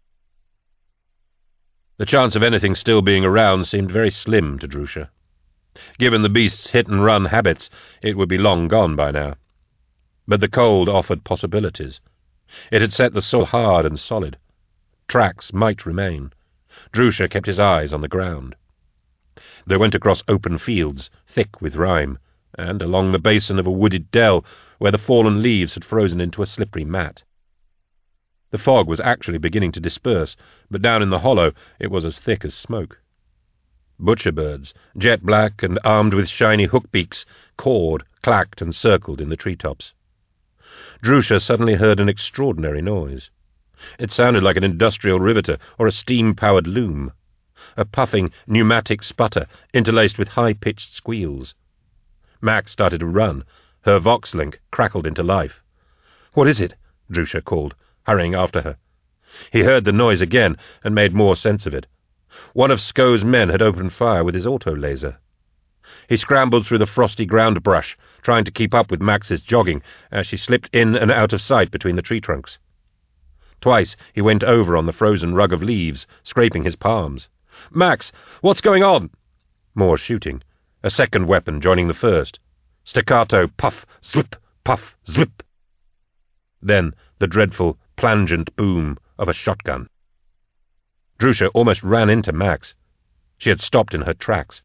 The chance of anything still being around seemed very slim to Drusha. Given the beast's hit-and-run habits, it would be long gone by now. But the cold offered possibilities. It had set the soil hard and solid. Tracks might remain. Drusha kept his eyes on the ground. They went across open fields, thick with rime, and along the basin of a wooded dell where the fallen leaves had frozen into a slippery mat. The fog was actually beginning to disperse, but down in the hollow it was as thick as smoke. Butcherbirds, jet black and armed with shiny hook-beaks, cawed, clacked, and circled in the treetops. Drusha suddenly heard an extraordinary noise. It sounded like an industrial riveter or a steam-powered loom. A puffing, pneumatic sputter interlaced with high-pitched squeals. Max started to run. Her Vox-link crackled into life. "What is it?" Drusha called, hurrying after her. He heard the noise again and made more sense of it. One of Sko's men had opened fire with his auto-laser. He scrambled through the frosty ground brush, trying to keep up with Max's jogging as she slipped in and out of sight between the tree trunks. Twice he went over on the frozen rug of leaves, scraping his palms. "Max, what's going on?" More shooting. A second weapon joining the first. Staccato puff, zlip, puff, zlip. Then the dreadful, plangent boom of a shotgun. Drusha almost ran into Max. She had stopped in her tracks.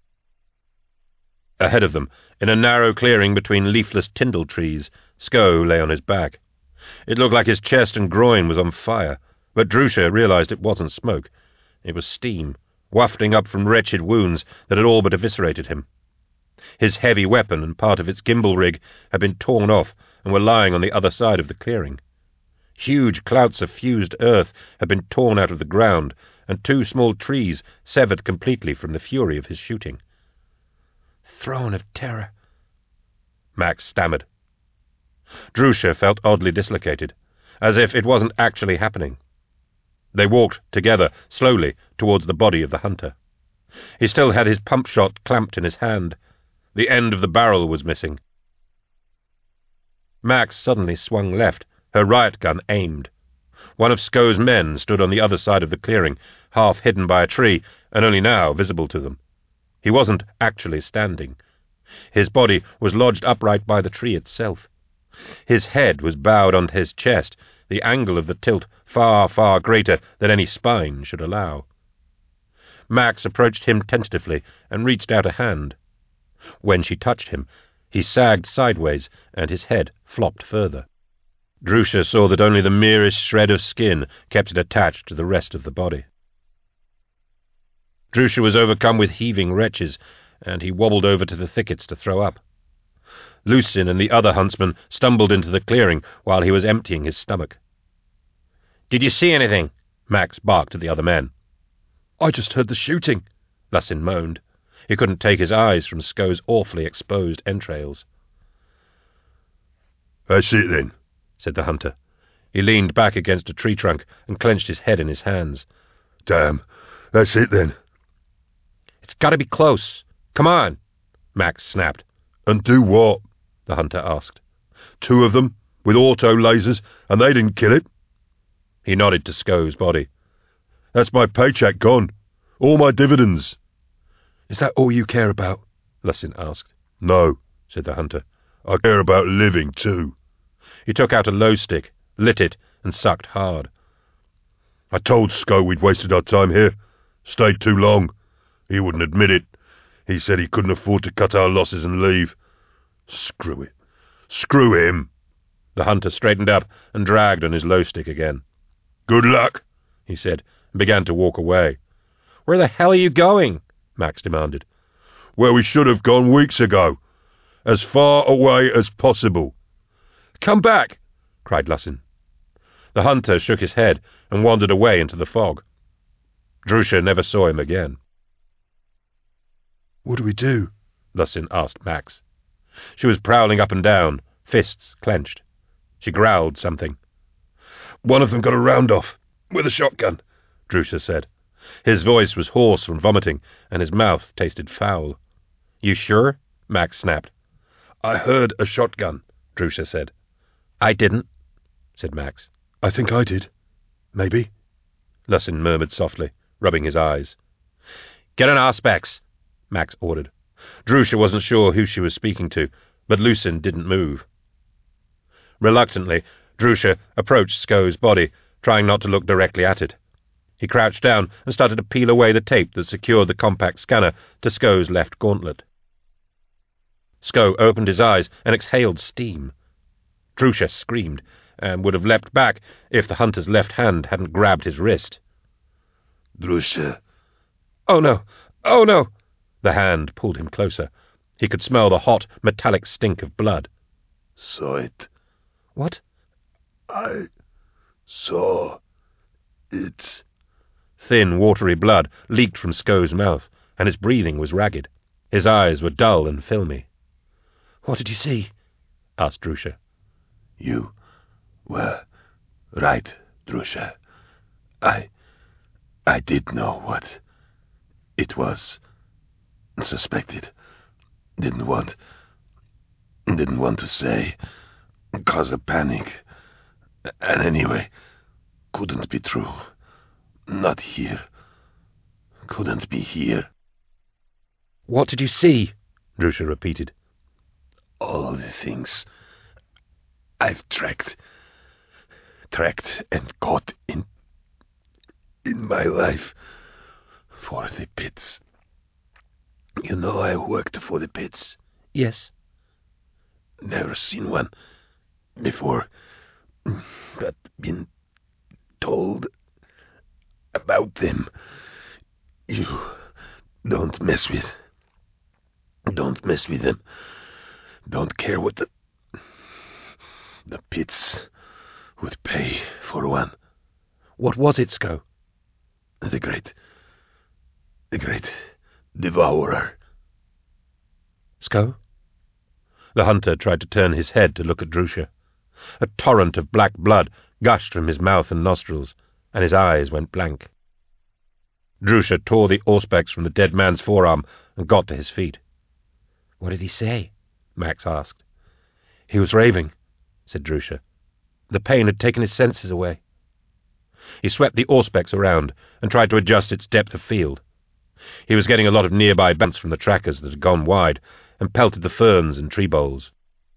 Ahead of them, in a narrow clearing between leafless tyndall trees, Sko lay on his back. It looked like his chest and groin was on fire, but Drusha realized it wasn't smoke. It was steam, wafting up from wretched wounds that had all but eviscerated him. His heavy weapon and part of its gimbal rig had been torn off and were lying on the other side of the clearing. Huge clouts of fused earth had been torn out of the ground, and two small trees severed completely from the fury of his shooting. "Throne of terror," Max stammered. Drusha felt oddly dislocated, as if it wasn't actually happening. They walked together, slowly, towards the body of the hunter. He still had his pump shot clamped in his hand. The end of the barrel was missing. Max suddenly swung left, her riot gun aimed. One of Sko's men stood on the other side of the clearing, half hidden by a tree, and only now visible to them. He wasn't actually standing. His body was lodged upright by the tree itself. His head was bowed onto his chest, the angle of the tilt far, far greater than any spine should allow. Max approached him tentatively and reached out a hand. When she touched him, he sagged sideways and his head flopped further. Drusha saw that only the merest shred of skin kept it attached to the rest of the body. Drusha was overcome with heaving retches, and he wobbled over to the thickets to throw up. Lucin and the other huntsman stumbled into the clearing while he was emptying his stomach. "Did you see anything?" Max barked at the other men. "I just heard the shooting," Lucin moaned. He couldn't take his eyes from Sko's awfully exposed entrails. "That's it, then," said the hunter. He leaned back against a tree trunk and clenched his head in his hands. "Damn, that's it, then." "It's got to be close. Come on," Max snapped. "And do what?" the hunter asked. "Two of them, with auto lasers, and they didn't kill it?" He nodded to Sko's body. "That's my paycheck gone. All my dividends." "Is that all you care about?" Lucin asked. "No," said the hunter. I care about living, too. He took out a low stick, lit it, and sucked hard. I told Sco we'd wasted our time here. Stayed too long. He wouldn't admit it. He said he couldn't afford to cut our losses and leave. Screw it. Screw him. The hunter straightened up and dragged on his low stick again. Good luck, he said, and began to walk away. Where the hell are you going? Max demanded. Where we should have gone weeks ago. As far away as possible. Come back, cried Lussin. The hunter shook his head and wandered away into the fog. Drusha never saw him again. What do we do? Lussin asked Max. She was prowling up and down, fists clenched. She growled something. One of them got a round off, with a shotgun, Drusha said. His voice was hoarse from vomiting, and his mouth tasted foul. You sure? Max snapped. I heard a shotgun, Drusha said. I didn't, said Max. I think I did. Maybe. Lussin murmured softly, rubbing his eyes. Get an Auspex, Max ordered. Drusha wasn't sure who she was speaking to, but Lussin didn't move. Reluctantly, Drusha approached Sco's body, trying not to look directly at it. He crouched down and started to peel away the tape that secured the compact scanner to Sco's left gauntlet. Sco opened his eyes and exhaled steam. Drusha screamed, and would have leapt back if the hunter's left hand hadn't grabbed his wrist. Drusha. Oh no! Oh no! The hand pulled him closer. He could smell the hot, metallic stink of blood. Saw it. What? I saw it. Thin, watery blood leaked from Sco's mouth, and his breathing was ragged. His eyes were dull and filmy. What did you see? Asked Drusha. You were right, Drusha. I... I did know what it was. Suspected. Didn't want... Didn't want to say. Cause a panic. And anyway, couldn't be true. Not here. Couldn't be here. What did you see? Drusha repeated. All the things I've tracked, tracked and caught in, in my life for the pits. You know I worked for the pits? Yes. Never seen one before, but been told about them. You don't mess with, don't mess with them. Don't care what the, the pits would pay for one. What was it, Sco? The great, the great devourer. Sco? The hunter tried to turn his head to look at Drusha. A torrent of black blood gushed from his mouth and nostrils, and his eyes went blank. Drusha tore the Auspex from the dead man's forearm and got to his feet. What did he say? Max asked. He was raving, said Drusha. The pain had taken his senses away. He swept the Auspex around and tried to adjust its depth of field. He was getting a lot of nearby bounce from the trackers that had gone wide and pelted the ferns and tree boles.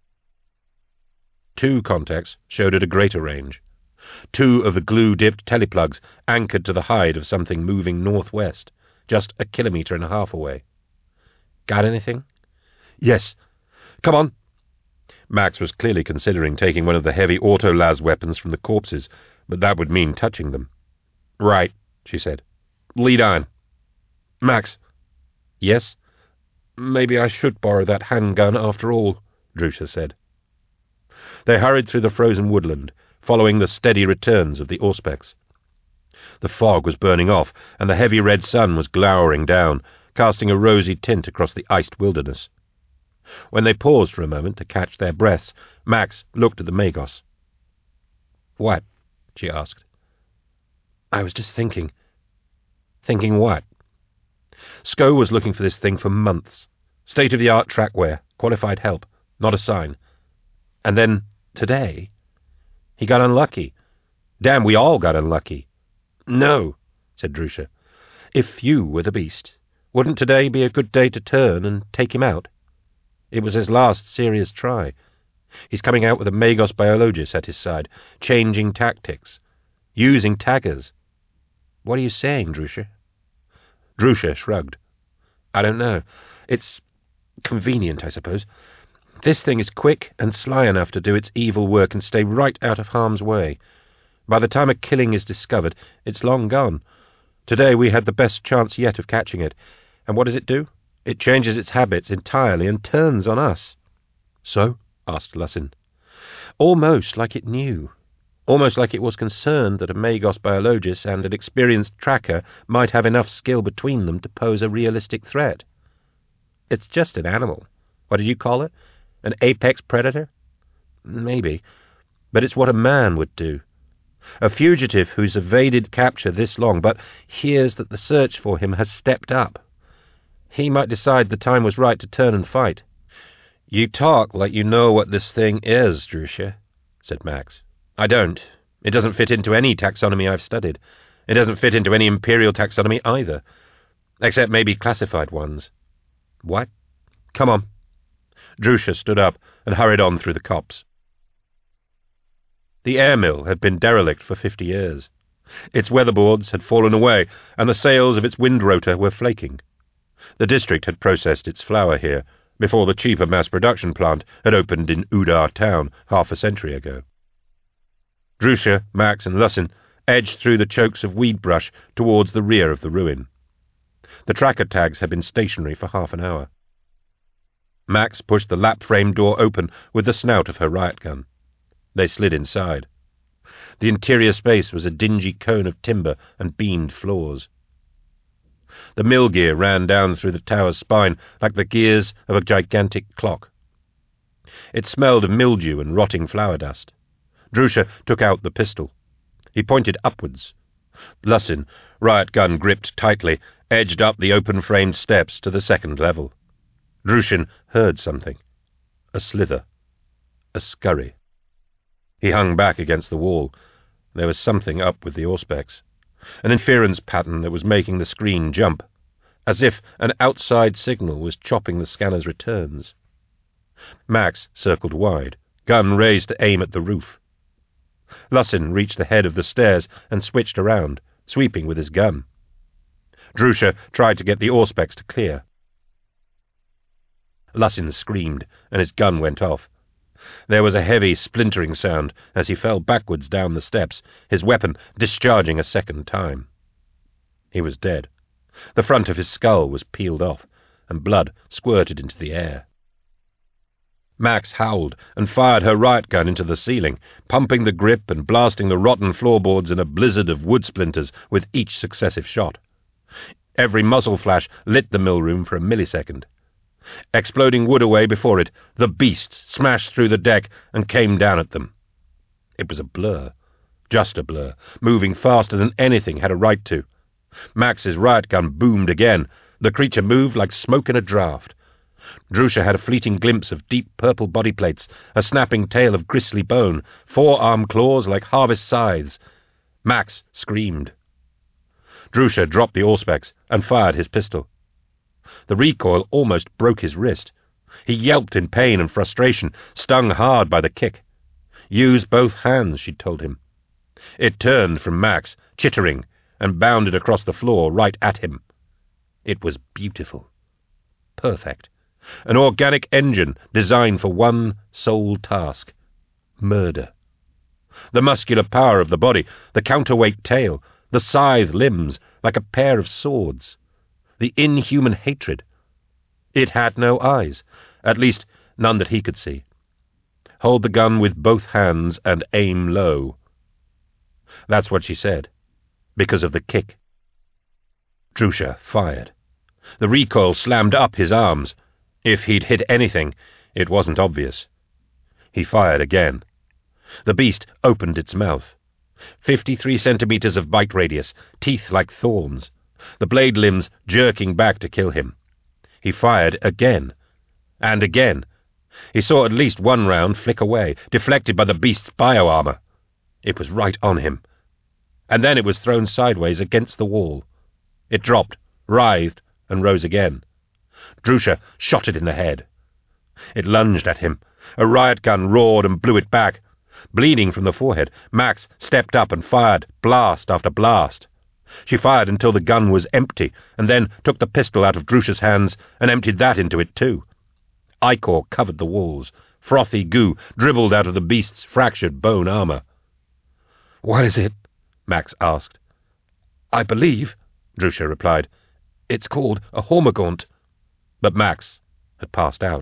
Two contacts showed at a greater range. Two of the glue-dipped teleplugs anchored to the hide of something moving northwest, just a kilometre and a half away. Got anything? Yes. Come on. Max was clearly considering taking one of the heavy auto-las weapons from the corpses, but that would mean touching them. Right, she said. Lead on. Max. Yes? Maybe I should borrow that handgun after all, Drusha said. They hurried through the frozen woodland, following the steady returns of the Auspex. The fog was burning off, and the heavy red sun was glowering down, casting a rosy tint across the iced wilderness. When they paused for a moment to catch their breaths, Max looked at the Magos. What? She asked. I was just thinking. Thinking what? Sco was looking for this thing for months. State-of-the-art trackwear, qualified help, not a sign. And then, today, he got unlucky. Damn, we all got unlucky. No, said Drusha. If you were the beast, wouldn't today be a good day to turn and take him out? It was his last serious try. He's coming out with a Magos biologist at his side, changing tactics, using taggers. What are you saying, Drusha? Drusha shrugged. I don't know. It's convenient, I suppose. This thing is quick and sly enough to do its evil work and stay right out of harm's way. By the time a killing is discovered, it's long gone. Today we had the best chance yet of catching it. And what does it do? It changes its habits entirely and turns on us. So? Asked Lussin. Almost like it knew. Almost like it was concerned that a Magos biologist and an experienced tracker might have enough skill between them to pose a realistic threat. It's just an animal. What did you call it? An apex predator? Maybe. But it's what a man would do. A fugitive who's evaded capture this long, but hears that the search for him has stepped up. He might decide the time was right to turn and fight. You talk like you know what this thing is, Drusha, said Max. I don't. It doesn't fit into any taxonomy I've studied. It doesn't fit into any imperial taxonomy either, except maybe classified ones. What? Come on. Drusha stood up and hurried on through the copse. The air mill had been derelict for fifty years. Its weatherboards had fallen away, and the sails of its wind rotor were flaking. The district had processed its flour here, before the cheaper mass-production plant had opened in Udar town half a century ago. Drusha, Max, and Lussin edged through the chokes of weed brush towards the rear of the ruin. The tracker tags had been stationary for half an hour. Max pushed the lap-frame door open with the snout of her riot gun. They slid inside. The interior space was a dingy cone of timber and beamed floors. The mill gear ran down through the tower's spine like the gears of a gigantic clock. It smelled of mildew and rotting flour dust. Drusha took out the pistol. He pointed upwards. Lussin, riot gun gripped tightly, edged up the open-framed steps to the second level. Drushin heard something. A slither. A scurry. He hung back against the wall. There was something up with the Auspex. An inference pattern that was making the screen jump, as if an outside signal was chopping the scanner's returns. Max circled wide, gun raised to aim at the roof. Lussin reached the head of the stairs and switched around, sweeping with his gun. Drusha tried to get the Auspex to clear. Lussin screamed, and his gun went off. There was a heavy, splintering sound as he fell backwards down the steps, his weapon discharging a second time. He was dead. The front of his skull was peeled off, and blood squirted into the air. Max howled and fired her riot gun into the ceiling, pumping the grip and blasting the rotten floorboards in a blizzard of wood splinters with each successive shot. Every muzzle flash lit the mill room for a millisecond. Exploding wood away before it, the beasts smashed through the deck and came down at them. It was a blur, just a blur, moving faster than anything had a right to. Max's riot gun boomed again. The creature moved like smoke in a draught. Drusha had a fleeting glimpse of deep purple body plates, a snapping tail of gristly bone, forearm claws like harvest scythes. Max screamed. Drusha dropped the Auspex and fired his pistol. The recoil almost broke his wrist. He yelped in pain and frustration, stung hard by the kick. Use both hands, she'd told him. It turned from Max, chittering, and bounded across the floor right at him. It was beautiful. Perfect. An organic engine designed for one sole task. Murder. The muscular power of the body, the counterweight tail, the scythe limbs, like a pair of swords. The inhuman hatred. It had no eyes, at least none that he could see. Hold the gun with both hands and aim low. That's what she said, because of the kick. Drusha fired. The recoil slammed up his arms. If he'd hit anything, it wasn't obvious. He fired again. The beast opened its mouth. Fifty-three centimeters of bite radius, teeth like thorns. The blade limbs jerking back to kill him. He fired again. And again. He saw at least one round flick away, deflected by the beast's bio-armor. It was right on him. And then it was thrown sideways against the wall. It dropped, writhed, and rose again. Drusha shot it in the head. It lunged at him. A riot gun roared and blew it back. Bleeding from the forehead, Max stepped up and fired, blast after blast. She fired until the gun was empty, and then took the pistol out of Drusha's hands and emptied that into it too. Ichor covered the walls. Frothy goo dribbled out of the beast's fractured bone armor. "What is it?" Max asked. "I believe," Drusha replied, "it's called a hormagaunt." But Max had passed out.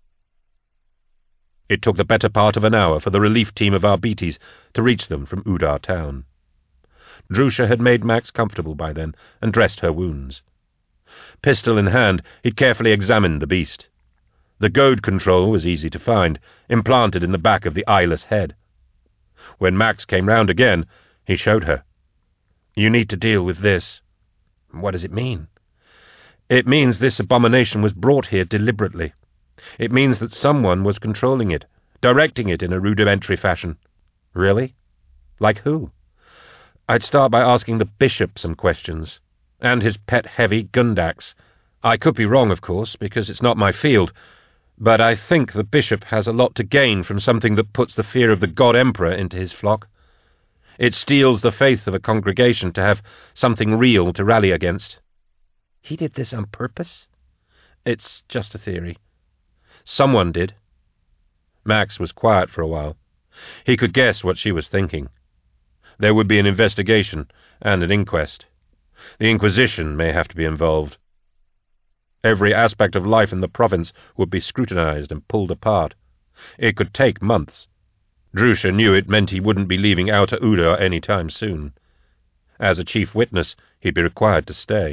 It took the better part of an hour for the relief team of Arbites to reach them from Udar town. Drusha had made Max comfortable by then and dressed her wounds. Pistol in hand, he'd carefully examined the beast. The goad control was easy to find, implanted in the back of the eyeless head. When Max came round again, he showed her. "You need to deal with this." "What does it mean?" "It means this abomination was brought here deliberately. It means that someone was controlling it, directing it in a rudimentary fashion." "Really? Like who?" "I'd start by asking the bishop some questions, and his pet heavy Gundax. I could be wrong, of course, because it's not my field, but I think the bishop has a lot to gain from something that puts the fear of the God Emperor into his flock. It steals the faith of a congregation to have something real to rally against." "He did this on purpose?" "It's just a theory. Someone did." Max was quiet for a while. He could guess what she was thinking. There would be an investigation and an inquest. The Inquisition may have to be involved. Every aspect of life in the province would be scrutinized and pulled apart. It could take months. Drusha knew it meant he wouldn't be leaving Outer Udar any time soon. As a chief witness, he'd be required to stay.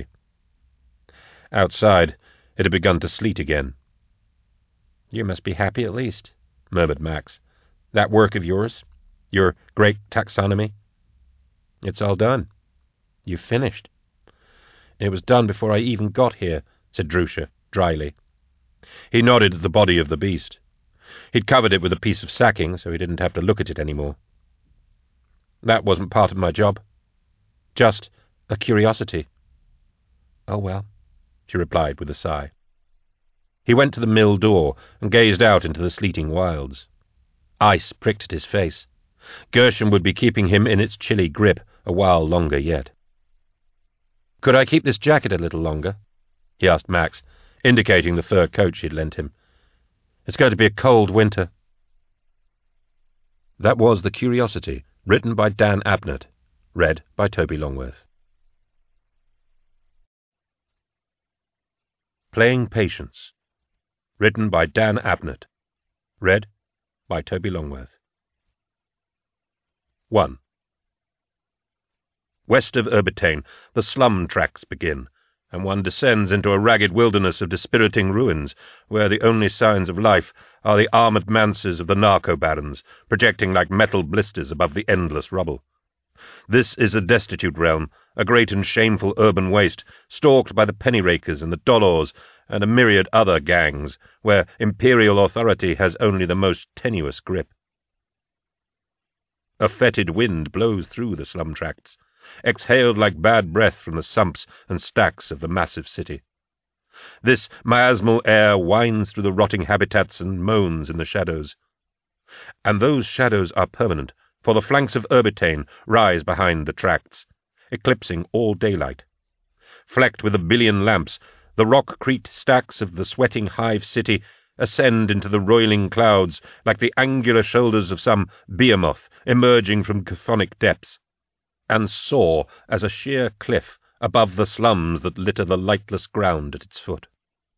Outside, it had begun to sleet again. "You must be happy at least," murmured Max. "That work of yours, your great taxonomy." "It's all done. You've finished." "It was done before I even got here," said Drusha, dryly. He nodded at the body of the beast. He'd covered it with a piece of sacking, so he didn't have to look at it anymore. "That wasn't part of my job. Just a curiosity." "Oh well," she replied with a sigh. He went to the mill door and gazed out into the sleeting wilds. Ice pricked at his face. Gershom would be keeping him in its chilly grip a while longer yet. "Could I keep this jacket a little longer?" he asked Max, indicating the fur coat she'd lent him. "It's going to be a cold winter." That was The Curiosity, written by Dan Abnett, read by Toby Longworth. Playing Patience, written by Dan Abnett, read by Toby Longworth. one. West of Urbitane, the slum tracks begin, and one descends into a ragged wilderness of dispiriting ruins, where the only signs of life are the armoured manses of the narco-barons, projecting like metal blisters above the endless rubble. This is a destitute realm, a great and shameful urban waste, stalked by the penny-rakers and the dollars and a myriad other gangs, where imperial authority has only the most tenuous grip. A fetid wind blows through the slum tracts, exhaled like bad breath from the sumps and stacks of the massive city. This miasmal air winds through the rotting habitats and moans in the shadows. And those shadows are permanent, for the flanks of Urbitane rise behind the tracts, eclipsing all daylight. Flecked with a billion lamps, the rock-crete stacks of the sweating hive city ascend into the roiling clouds like the angular shoulders of some behemoth emerging from chthonic depths, and soar as a sheer cliff above the slums that litter the lightless ground at its foot.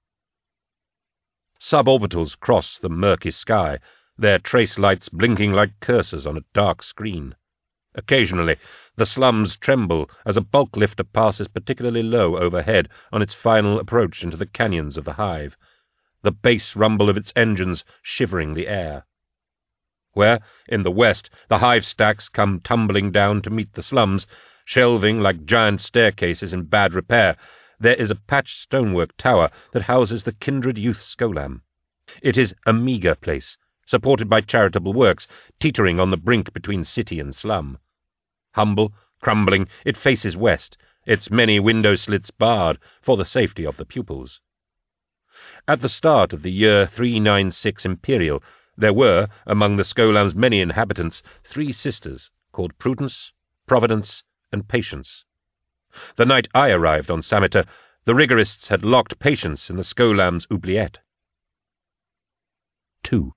Suborbitals cross the murky sky, their trace lights blinking like cursors on a dark screen. Occasionally, the slums tremble as a bulk lifter passes particularly low overhead on its final approach into the canyons of the hive, the bass rumble of its engines shivering the air. Where, in the west, the hive stacks come tumbling down to meet the slums, shelving like giant staircases in bad repair, there is a patched stonework tower that houses the Kindred Youth Scholam. It is a meagre place, supported by charitable works, teetering on the brink between city and slum. Humble, crumbling, it faces west, its many window slits barred for the safety of the pupils. At the start of the year three ninety-six Imperial, there were, among the Skolam's many inhabitants, three sisters, called Prudence, Providence, and Patience. The night I arrived on Sameter, the rigorists had locked Patience in the Skolam's oubliette. Two.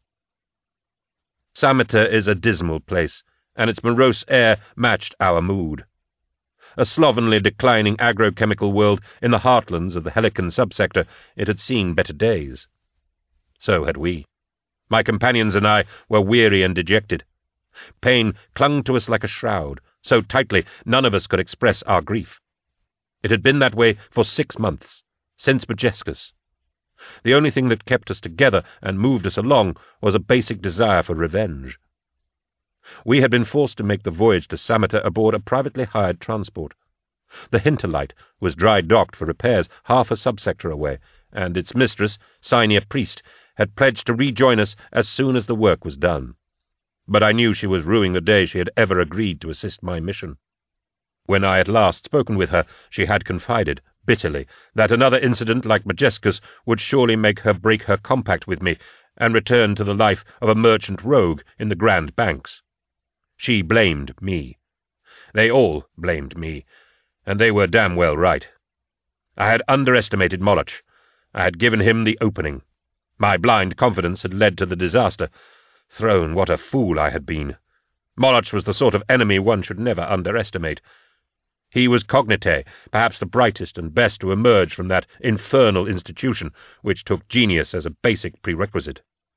Sameter is a dismal place, and its morose air matched our mood. A slovenly, declining agrochemical world in the heartlands of the Helican subsector, it had seen better days. So had we. My companions and I were weary and dejected. Pain clung to us like a shroud, so tightly none of us could express our grief. It had been that way for six months, since Majescus. The only thing that kept us together and moved us along was a basic desire for revenge. We had been forced to make the voyage to Sameter aboard a privately hired transport. The Hinterlight was dry-docked for repairs half a subsector away, and its mistress, Cynia Priest, had pledged to rejoin us as soon as the work was done. But I knew she was rueing the day she had ever agreed to assist my mission. When I had last spoken with her, she had confided, bitterly, that another incident like Majescus would surely make her break her compact with me and return to the life of a merchant rogue in the Grand Banks. She blamed me. They all blamed me, and they were damn well right. I had underestimated Moloch. I had given him the opening. My blind confidence had led to the disaster. Throne, what a fool I had been. Moloch was the sort of enemy one should never underestimate. He was Cognite, perhaps the brightest and best to emerge from that infernal institution which took genius as a basic prerequisite.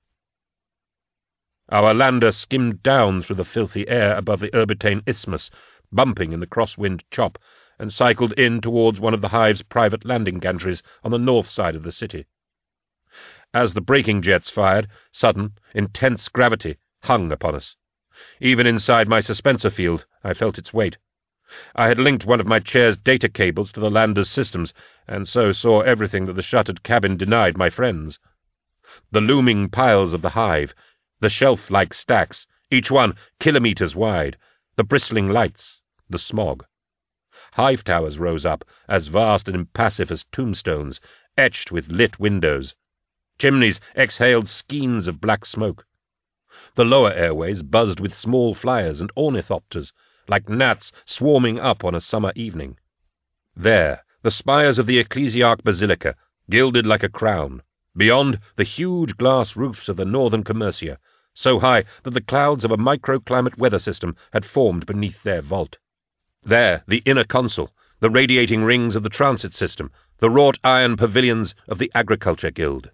Our lander skimmed down through the filthy air above the Urbitane Isthmus, bumping in the crosswind chop, and cycled in towards one of the Hive's private landing gantries on the north side of the city. As the braking jets fired, sudden, intense gravity hung upon us. Even inside my suspensor field, I felt its weight. I had linked one of my chair's data cables to the lander's systems, and so saw everything that the shuttered cabin denied my friends. The looming piles of the Hive, the shelf-like stacks, each one kilometres wide, the bristling lights, the smog. Hive towers rose up, as vast and impassive as tombstones, etched with lit windows. Chimneys exhaled skeins of black smoke. The lower airways buzzed with small flyers and ornithopters, like gnats swarming up on a summer evening. There, the spires of the Ecclesiarch Basilica, gilded like a crown. Beyond, the huge glass roofs of the northern Commercia, so high that the clouds of a microclimate weather system had formed beneath their vault. There, the inner consul, the radiating rings of the transit system, the wrought iron pavilions of the Agriculture Guild.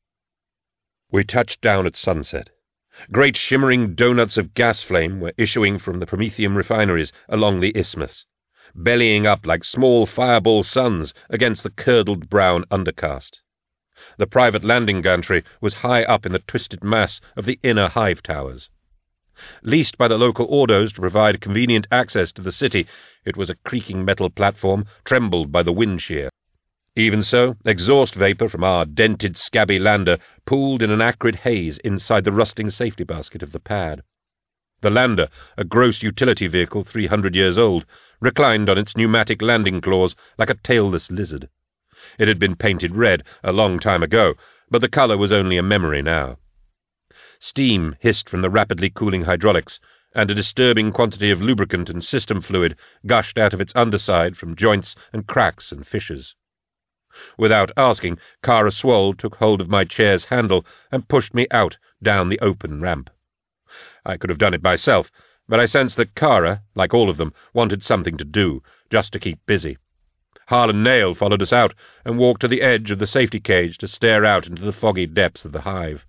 We touched down at sunset. Great shimmering donuts of gas flame were issuing from the Promethium refineries along the isthmus, bellying up like small fireball suns against the curdled brown undercast. The private landing gantry was high up in the twisted mass of the inner Hive towers. Leased by the local Ordos to provide convenient access to the city, it was a creaking metal platform trembled by the wind shear. Even so, exhaust vapour from our dented, scabby lander pooled in an acrid haze inside the rusting safety basket of the pad. The lander, a gross utility vehicle three hundred years old, reclined on its pneumatic landing claws like a tailless lizard. It had been painted red a long time ago, but the colour was only a memory now. Steam hissed from the rapidly cooling hydraulics, and a disturbing quantity of lubricant and system fluid gushed out of its underside from joints and cracks and fissures. Without asking, Kara Swoll took hold of my chair's handle and pushed me out down the open ramp. I could have done it myself, but I sensed that Kara, like all of them, wanted something to do, just to keep busy. Harlan Nail followed us out and walked to the edge of the safety cage to stare out into the foggy depths of the Hive.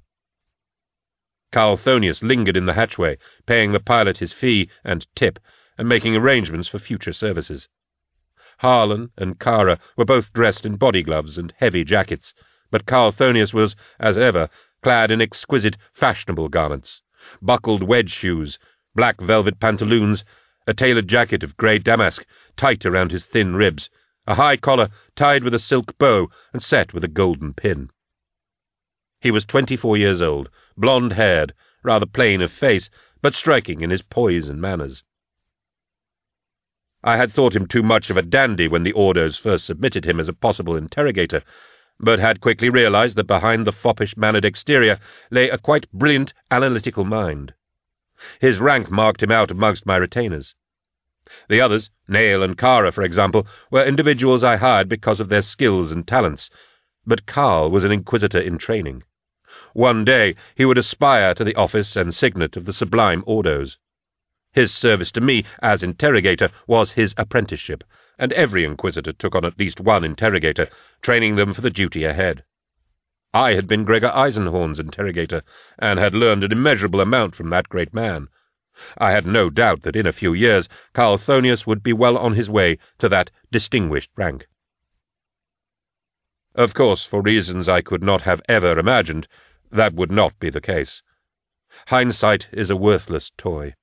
Carl Thonius lingered in the hatchway, paying the pilot his fee and tip, and making arrangements for future services. Harlan and Kara were both dressed in body gloves and heavy jackets, but Carl Thonius was, as ever, clad in exquisite, fashionable garments, buckled wedge shoes, black velvet pantaloons, a tailored jacket of grey damask tight around his thin ribs, a high collar tied with a silk bow and set with a golden pin. He was twenty-four years old, blonde-haired, rather plain of face, but striking in his poise and manners. I had thought him too much of a dandy when the Ordos first submitted him as a possible interrogator, but had quickly realized that behind the foppish-mannered exterior lay a quite brilliant analytical mind. His rank marked him out amongst my retainers. The others, Nail and Kara, for example, were individuals I hired because of their skills and talents, but Karl was an inquisitor in training. One day he would aspire to the office and signet of the Sublime Ordos. His service to me as interrogator was his apprenticeship, and every inquisitor took on at least one interrogator, training them for the duty ahead. I had been Gregor Eisenhorn's interrogator, and had learned an immeasurable amount from that great man. I had no doubt that in a few years Karl Thonius would be well on his way to that distinguished rank. Of course, for reasons I could not have ever imagined, that would not be the case. Hindsight is a worthless toy.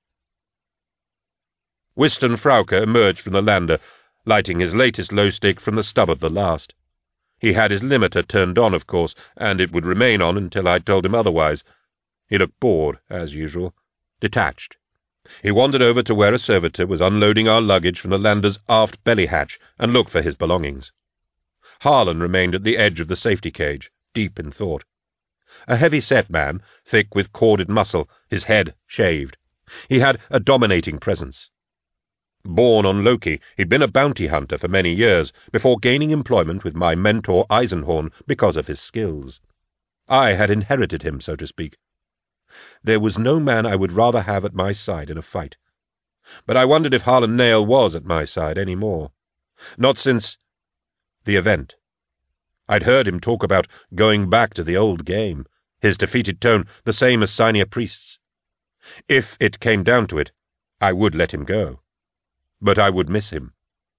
Wystan Frauke emerged from the lander, lighting his latest low stick from the stub of the last. He had his limiter turned on, of course, and it would remain on until I told him otherwise. He looked bored, as usual, detached. He wandered over to where a servitor was unloading our luggage from the lander's aft belly hatch and looked for his belongings. Harlan remained at the edge of the safety cage, deep in thought. A heavy-set man, thick with corded muscle, his head shaved. He had a dominating presence. Born on Loki, he'd been a bounty hunter for many years, before gaining employment with my mentor Eisenhorn because of his skills. I had inherited him, so to speak. There was no man I would rather have at my side in a fight. But I wondered if Harlan Nail was at my side any more. Not since the event. I'd heard him talk about going back to the old game, his defeated tone the same as Senior Priest's. If it came down to it, I would let him go. But I would miss him.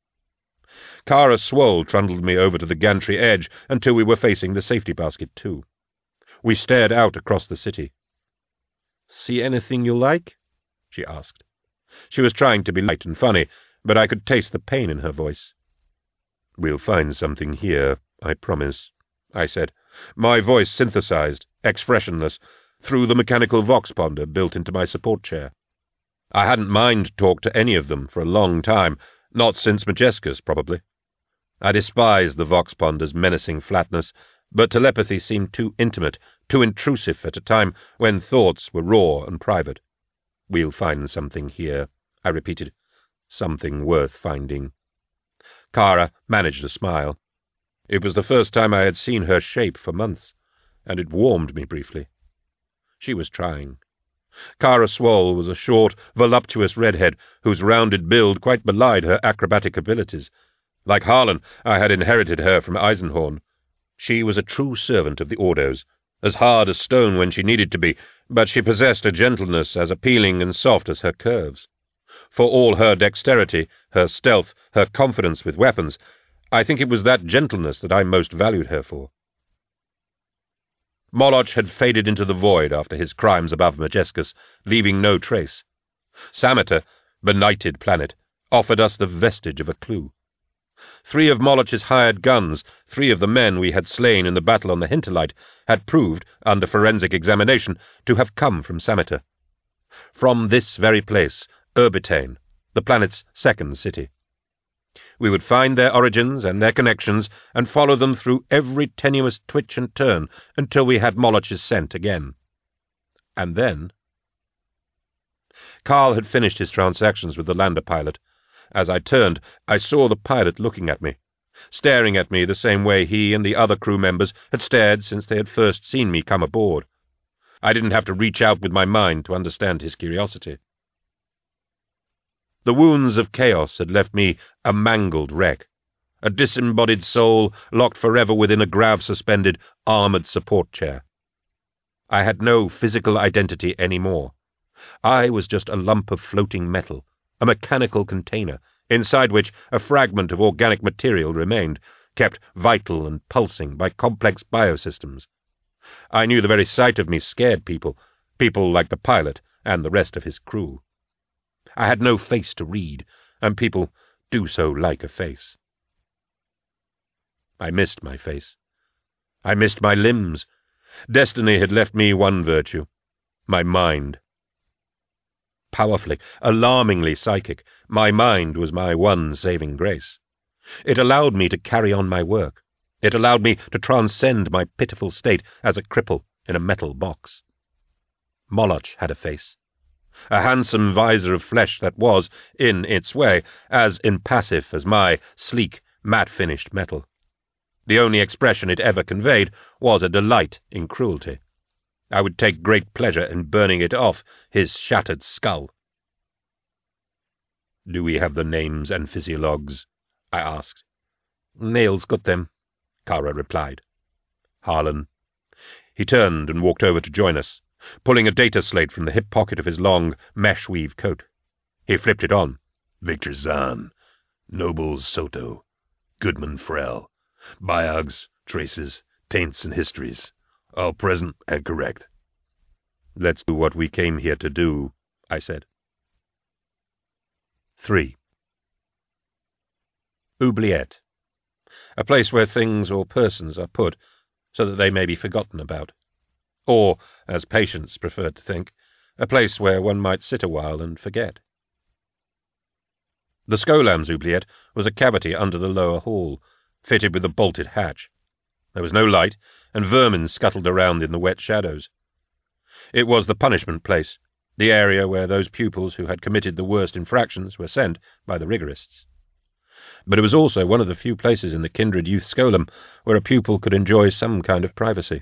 Kara Swoll trundled me over to the gantry edge until we were facing the safety basket too. We stared out across the city. "See anything you like?" she asked. She was trying to be light and funny, but I could taste the pain in her voice. "We'll find something here, I promise," I said, my voice synthesized, expressionless, through the mechanical vox-ponder built into my support chair. I hadn't mind talked to any of them for a long time, not since Majescus, probably. I despised the vox-ponder's menacing flatness, but telepathy seemed too intimate, too intrusive at a time when thoughts were raw and private. "We'll find something here," I repeated. "Something worth finding." Kara managed a smile. It was the first time I had seen her shape for months, and it warmed me briefly. She was trying. Kara Swoll was a short, voluptuous redhead whose rounded build quite belied her acrobatic abilities. Like Harlan, I had inherited her from Eisenhorn. She was a true servant of the Ordos, as hard as stone when she needed to be, but she possessed a gentleness as appealing and soft as her curves. For all her dexterity, her stealth, her confidence with weapons, I think it was that gentleness that I most valued her for. Moloch had faded into the void after his crimes above Majescus, leaving no trace. Sameter, benighted planet, offered us the vestige of a clue. Three of Moloch's hired guns, three of the men we had slain in the battle on the Hinterlight, had proved, under forensic examination, to have come from Sameter. From this very place, Urbitane, the planet's second city. We would find their origins and their connections, and follow them through every tenuous twitch and turn until we had Moloch's scent again. And then... Karl had finished his transactions with the lander pilot. As I turned, I saw the pilot looking at me, staring at me the same way he and the other crew members had stared since they had first seen me come aboard. I didn't have to reach out with my mind to understand his curiosity. The wounds of chaos had left me a mangled wreck, a disembodied soul locked forever within a grav-suspended, armoured support chair. I had no physical identity any more. I was just a lump of floating metal, a mechanical container, inside which a fragment of organic material remained, kept vital and pulsing by complex biosystems. I knew the very sight of me scared people, people like the pilot and the rest of his crew. I had no face to read, and people do so like a face. I missed my face. I missed my limbs. Destiny had left me one virtue, my mind. Powerfully, alarmingly psychic, my mind was my one saving grace. It allowed me to carry on my work. It allowed me to transcend my pitiful state as a cripple in a metal box. Moloch had a face, a handsome visor of flesh that was, in its way, as impassive as my sleek, matte-finished metal. The only expression it ever conveyed was a delight in cruelty. I would take great pleasure in burning it off his shattered skull. "Do we have the names and physiologues?" I asked. "Neil's got them," Kara replied. "Harlan." He turned and walked over to join us, pulling a data slate from the hip pocket of his long, mesh-weave coat. He flipped it on. Victor Zahn, Nobles Soto, Goodman Frel, Biogs, Traces, Taints and Histories, all present and correct. "Let's do what we came here to do," I said. Three. Oubliette. A place where things or persons are put so that they may be forgotten about. Or, as Patience preferred to think, a place where one might sit a while and forget. The Scolam's oubliette was a cavity under the lower hall, fitted with a bolted hatch. There was no light, and vermin scuttled around in the wet shadows. It was the punishment place, the area where those pupils who had committed the worst infractions were sent by the rigorists. But it was also one of the few places in the Kindred Youth Scolam where a pupil could enjoy some kind of privacy.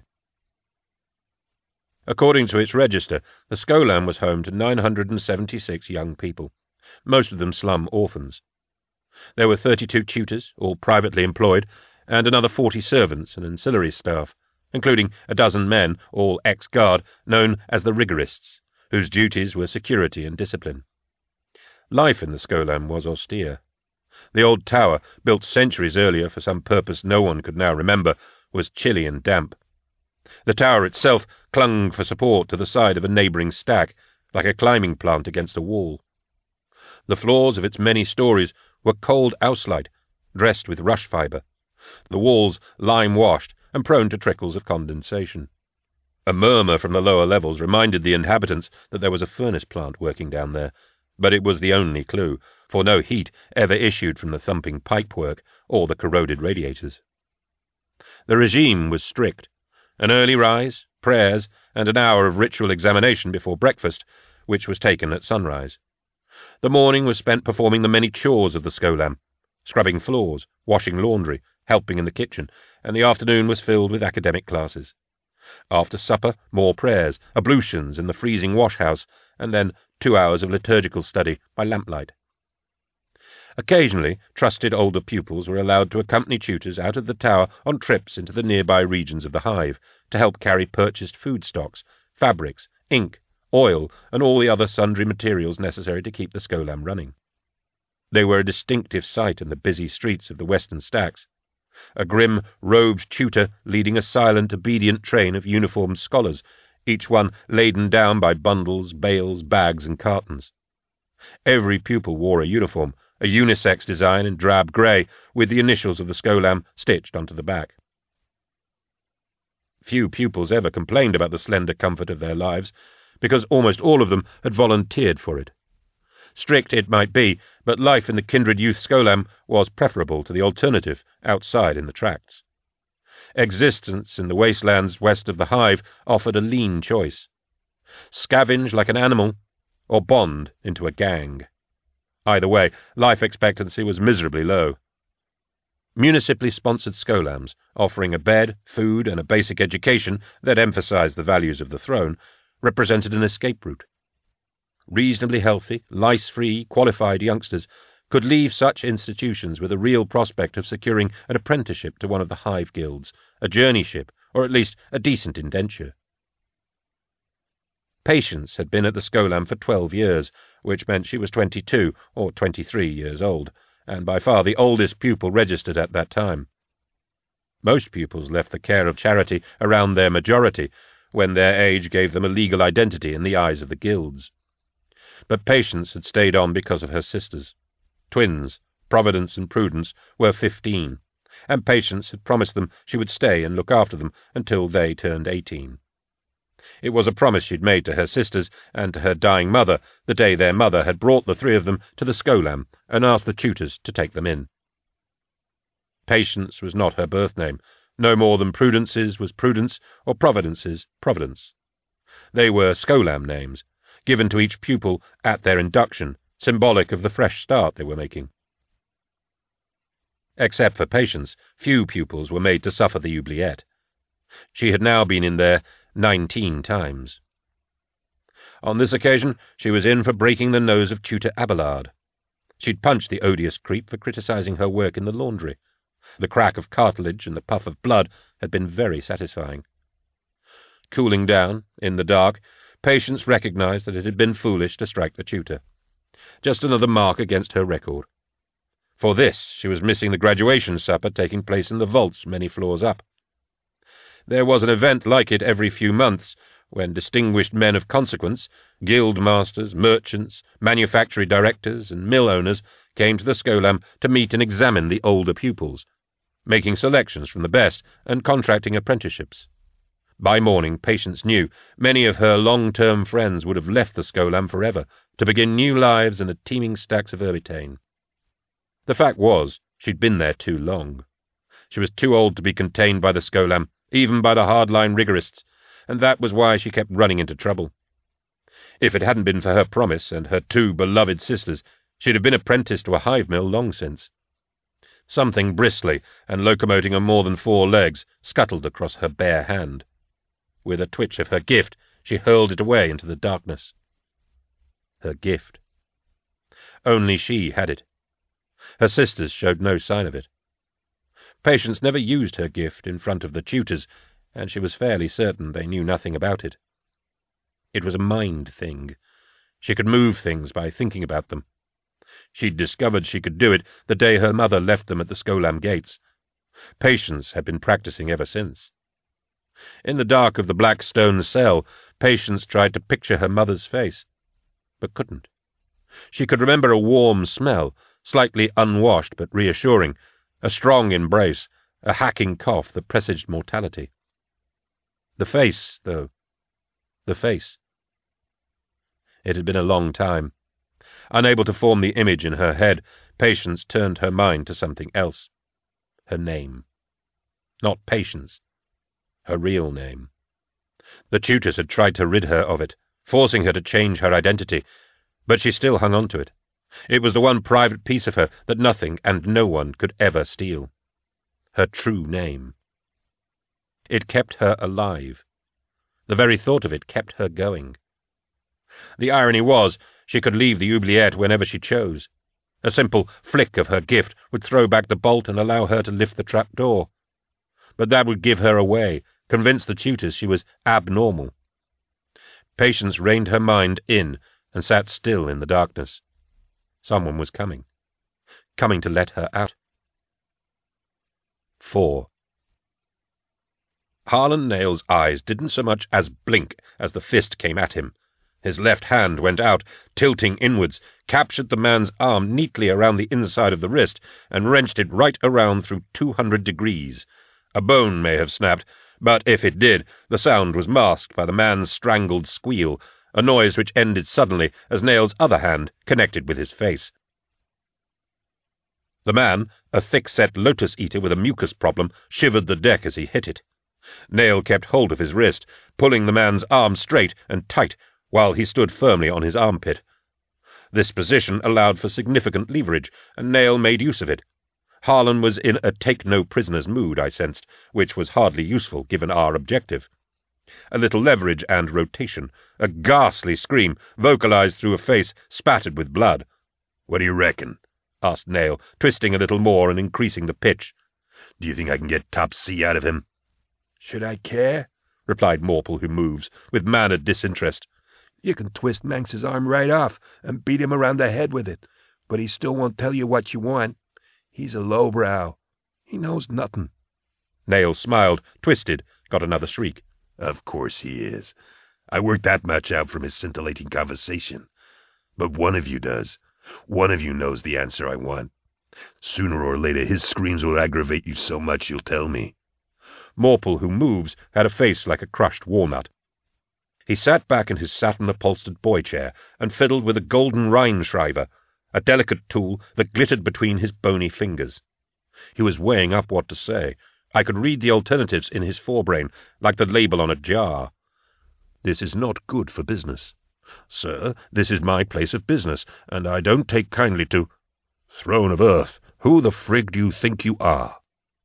According to its register, the Scolam was home to nine hundred seventy-six young people, most of them slum orphans. There were thirty-two tutors, all privately employed, and another forty servants and ancillary staff, including a dozen men, all ex-guard, known as the rigorists, whose duties were security and discipline. Life in the Scolam was austere. The old tower, built centuries earlier for some purpose no one could now remember, was chilly and damp. The tower itself clung for support to the side of a neighbouring stack, like a climbing plant against a wall. The floors of its many stories were cold auslite, dressed with rush fibre, the walls lime-washed and prone to trickles of condensation. A murmur from the lower levels reminded the inhabitants that there was a furnace plant working down there, but it was the only clue, for no heat ever issued from the thumping pipework or the corroded radiators. The regime was strict. An early rise, prayers, and an hour of ritual examination before breakfast, which was taken at sunrise. The morning was spent performing the many chores of the Scolam, scrubbing floors, washing laundry, helping in the kitchen, and the afternoon was filled with academic classes. After supper, more prayers, ablutions in the freezing wash-house, and then two hours of liturgical study by lamplight. Occasionally, trusted older pupils were allowed to accompany tutors out of the tower on trips into the nearby regions of the hive, to help carry purchased food stocks, fabrics, ink, oil, and all the other sundry materials necessary to keep the Scolam running. They were a distinctive sight in the busy streets of the western stacks. A grim, robed tutor leading a silent, obedient train of uniformed scholars, each one laden down by bundles, bales, bags, and cartons. Every pupil wore a uniform, a unisex design in drab grey, with the initials of the Scolam stitched onto the back. Few pupils ever complained about the slender comfort of their lives, because almost all of them had volunteered for it. Strict it might be, but life in the Kindred Youth Scolam was preferable to the alternative outside in the tracts. Existence in the wastelands west of the hive offered a lean choice. Scavenge like an animal, or bond into a gang. Either way, life expectancy was miserably low. Municipally sponsored Scolams, offering a bed, food, and a basic education that emphasized the values of the throne, represented an escape route. Reasonably healthy, lice-free, qualified youngsters could leave such institutions with a real prospect of securing an apprenticeship to one of the hive guilds, a journeyship, or at least a decent indenture. Patience had been at the Scolam for twelve years, which meant she was twenty-two or twenty-three years old, and by far the oldest pupil registered at that time. Most pupils left the care of charity around their majority, when their age gave them a legal identity in the eyes of the guilds. But Patience had stayed on because of her sisters. Twins, Providence and Prudence, were fifteen, and Patience had promised them she would stay and look after them until they turned eighteen. It was a promise she'd made to her sisters and to her dying mother the day their mother had brought the three of them to the Scolam and asked the tutors to take them in. Patience was not her birth name, no more than Prudence's was Prudence or Providence's Providence. They were Scholam names, given to each pupil at their induction, symbolic of the fresh start they were making. Except for Patience, few pupils were made to suffer the oubliette. She had now been in there nineteen times. On this occasion she was in for breaking the nose of Tutor Abelard. She'd punched the odious creep for criticising her work in the laundry. The crack of cartilage and the puff of blood had been very satisfying. Cooling down, in the dark, Patience recognised that it had been foolish to strike the tutor. Just another mark against her record. For this she was missing the graduation supper taking place in the vaults many floors up. There was an event like it every few months, when distinguished men of consequence, guild masters, merchants, manufactory directors, and mill owners came to the Scholam to meet and examine the older pupils, making selections from the best and contracting apprenticeships. By morning, Patience knew many of her long-term friends would have left the Scholam forever to begin new lives in the teeming stacks of Urbitane. The fact was, she'd been there too long. She was too old to be contained by the Scholam, even by the hard-line rigorists, and that was why she kept running into trouble. If it hadn't been for her promise and her two beloved sisters, she'd have been apprenticed to a hive mill long since. Something bristly and locomoting on more than four legs scuttled across her bare hand. With a twitch of her gift, she hurled it away into the darkness. Her gift. Only she had it. Her sisters showed no sign of it. Patience never used her gift in front of the tutors, and she was fairly certain they knew nothing about it. It was a mind thing. She could move things by thinking about them. She'd discovered she could do it the day her mother left them at the Scholam gates. Patience had been practicing ever since. In the dark of the black stone cell, Patience tried to picture her mother's face, but couldn't. She could remember a warm smell, slightly unwashed but reassuring, a strong embrace, a hacking cough that presaged mortality. The face, though. The face. It had been a long time. Unable to form the image in her head, Patience turned her mind to something else. Her name. Not Patience. Her real name. The tutors had tried to rid her of it, forcing her to change her identity, but she still hung on to it. It was the one private piece of her that nothing and no one could ever steal. Her true name. It kept her alive. The very thought of it kept her going. The irony was, she could leave the oubliette whenever she chose. A simple flick of her gift would throw back the bolt and allow her to lift the trap-door. But that would give her away, convince the tutors she was abnormal. Patience reined her mind in and sat still in the darkness. Someone was coming. Coming to let her out. Four. Harlan Nail's eyes didn't so much as blink as the fist came at him. His left hand went out, tilting inwards, captured the man's arm neatly around the inside of the wrist, and wrenched it right around through two hundred degrees. A bone may have snapped, but if it did, the sound was masked by the man's strangled squeal, a noise which ended suddenly as Nail's other hand connected with his face. The man, a thick-set lotus-eater with a mucus problem, shivered the deck as he hit it. Nail kept hold of his wrist, pulling the man's arm straight and tight, while he stood firmly on his armpit. This position allowed for significant leverage, and Nail made use of it. Harlan was in a take-no-prisoners mood, I sensed, which was hardly useful given our objective. A little leverage and rotation, a ghastly scream, vocalized through a face spattered with blood. "What do you reckon?" asked Nail, twisting a little more and increasing the pitch. "Do you think I can get top C out of him?" "Should I care?" replied Morple, who moves, with mannered disinterest. "You can twist Manx's arm right off and beat him around the head with it, but he still won't tell you what you want. He's a lowbrow. He knows nothing." Nail smiled, twisted, got another shriek. "Of course he is. I worked that much out from his scintillating conversation. But one of you does. One of you knows the answer I want. Sooner or later his screams will aggravate you so much you'll tell me." Morple, who moves, had a face like a crushed walnut. He sat back in his satin-upholstered boy-chair and fiddled with a golden Rheinschreiber, a delicate tool that glittered between his bony fingers. He was weighing up what to say. I could read the alternatives in his forebrain, like the label on a jar. This is not good for business. Sir, this is my place of business, and I don't take kindly to— Throne of Earth, who the frig do you think you are?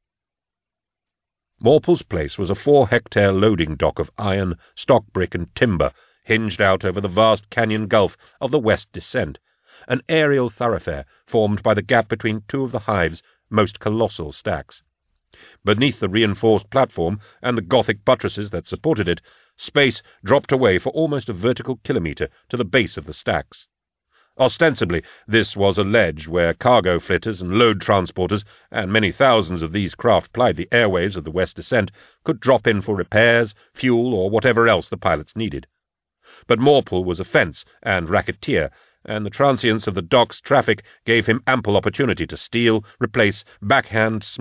Morple's place was a four-hectare loading dock of iron, stock brick, and timber, hinged out over the vast canyon gulf of the West Descent, an aerial thoroughfare formed by the gap between two of the hive's most colossal stacks. Beneath the reinforced platform and the Gothic buttresses that supported it, space dropped away for almost a vertical kilometre to the base of the stacks. Ostensibly, this was a ledge where cargo flitters and load transporters, and many thousands of these craft plied the airways of the West Descent, could drop in for repairs, fuel, or whatever else the pilots needed. But Morple was a fence and racketeer, and the transience of the dock's traffic gave him ample opportunity to steal, replace, backhand,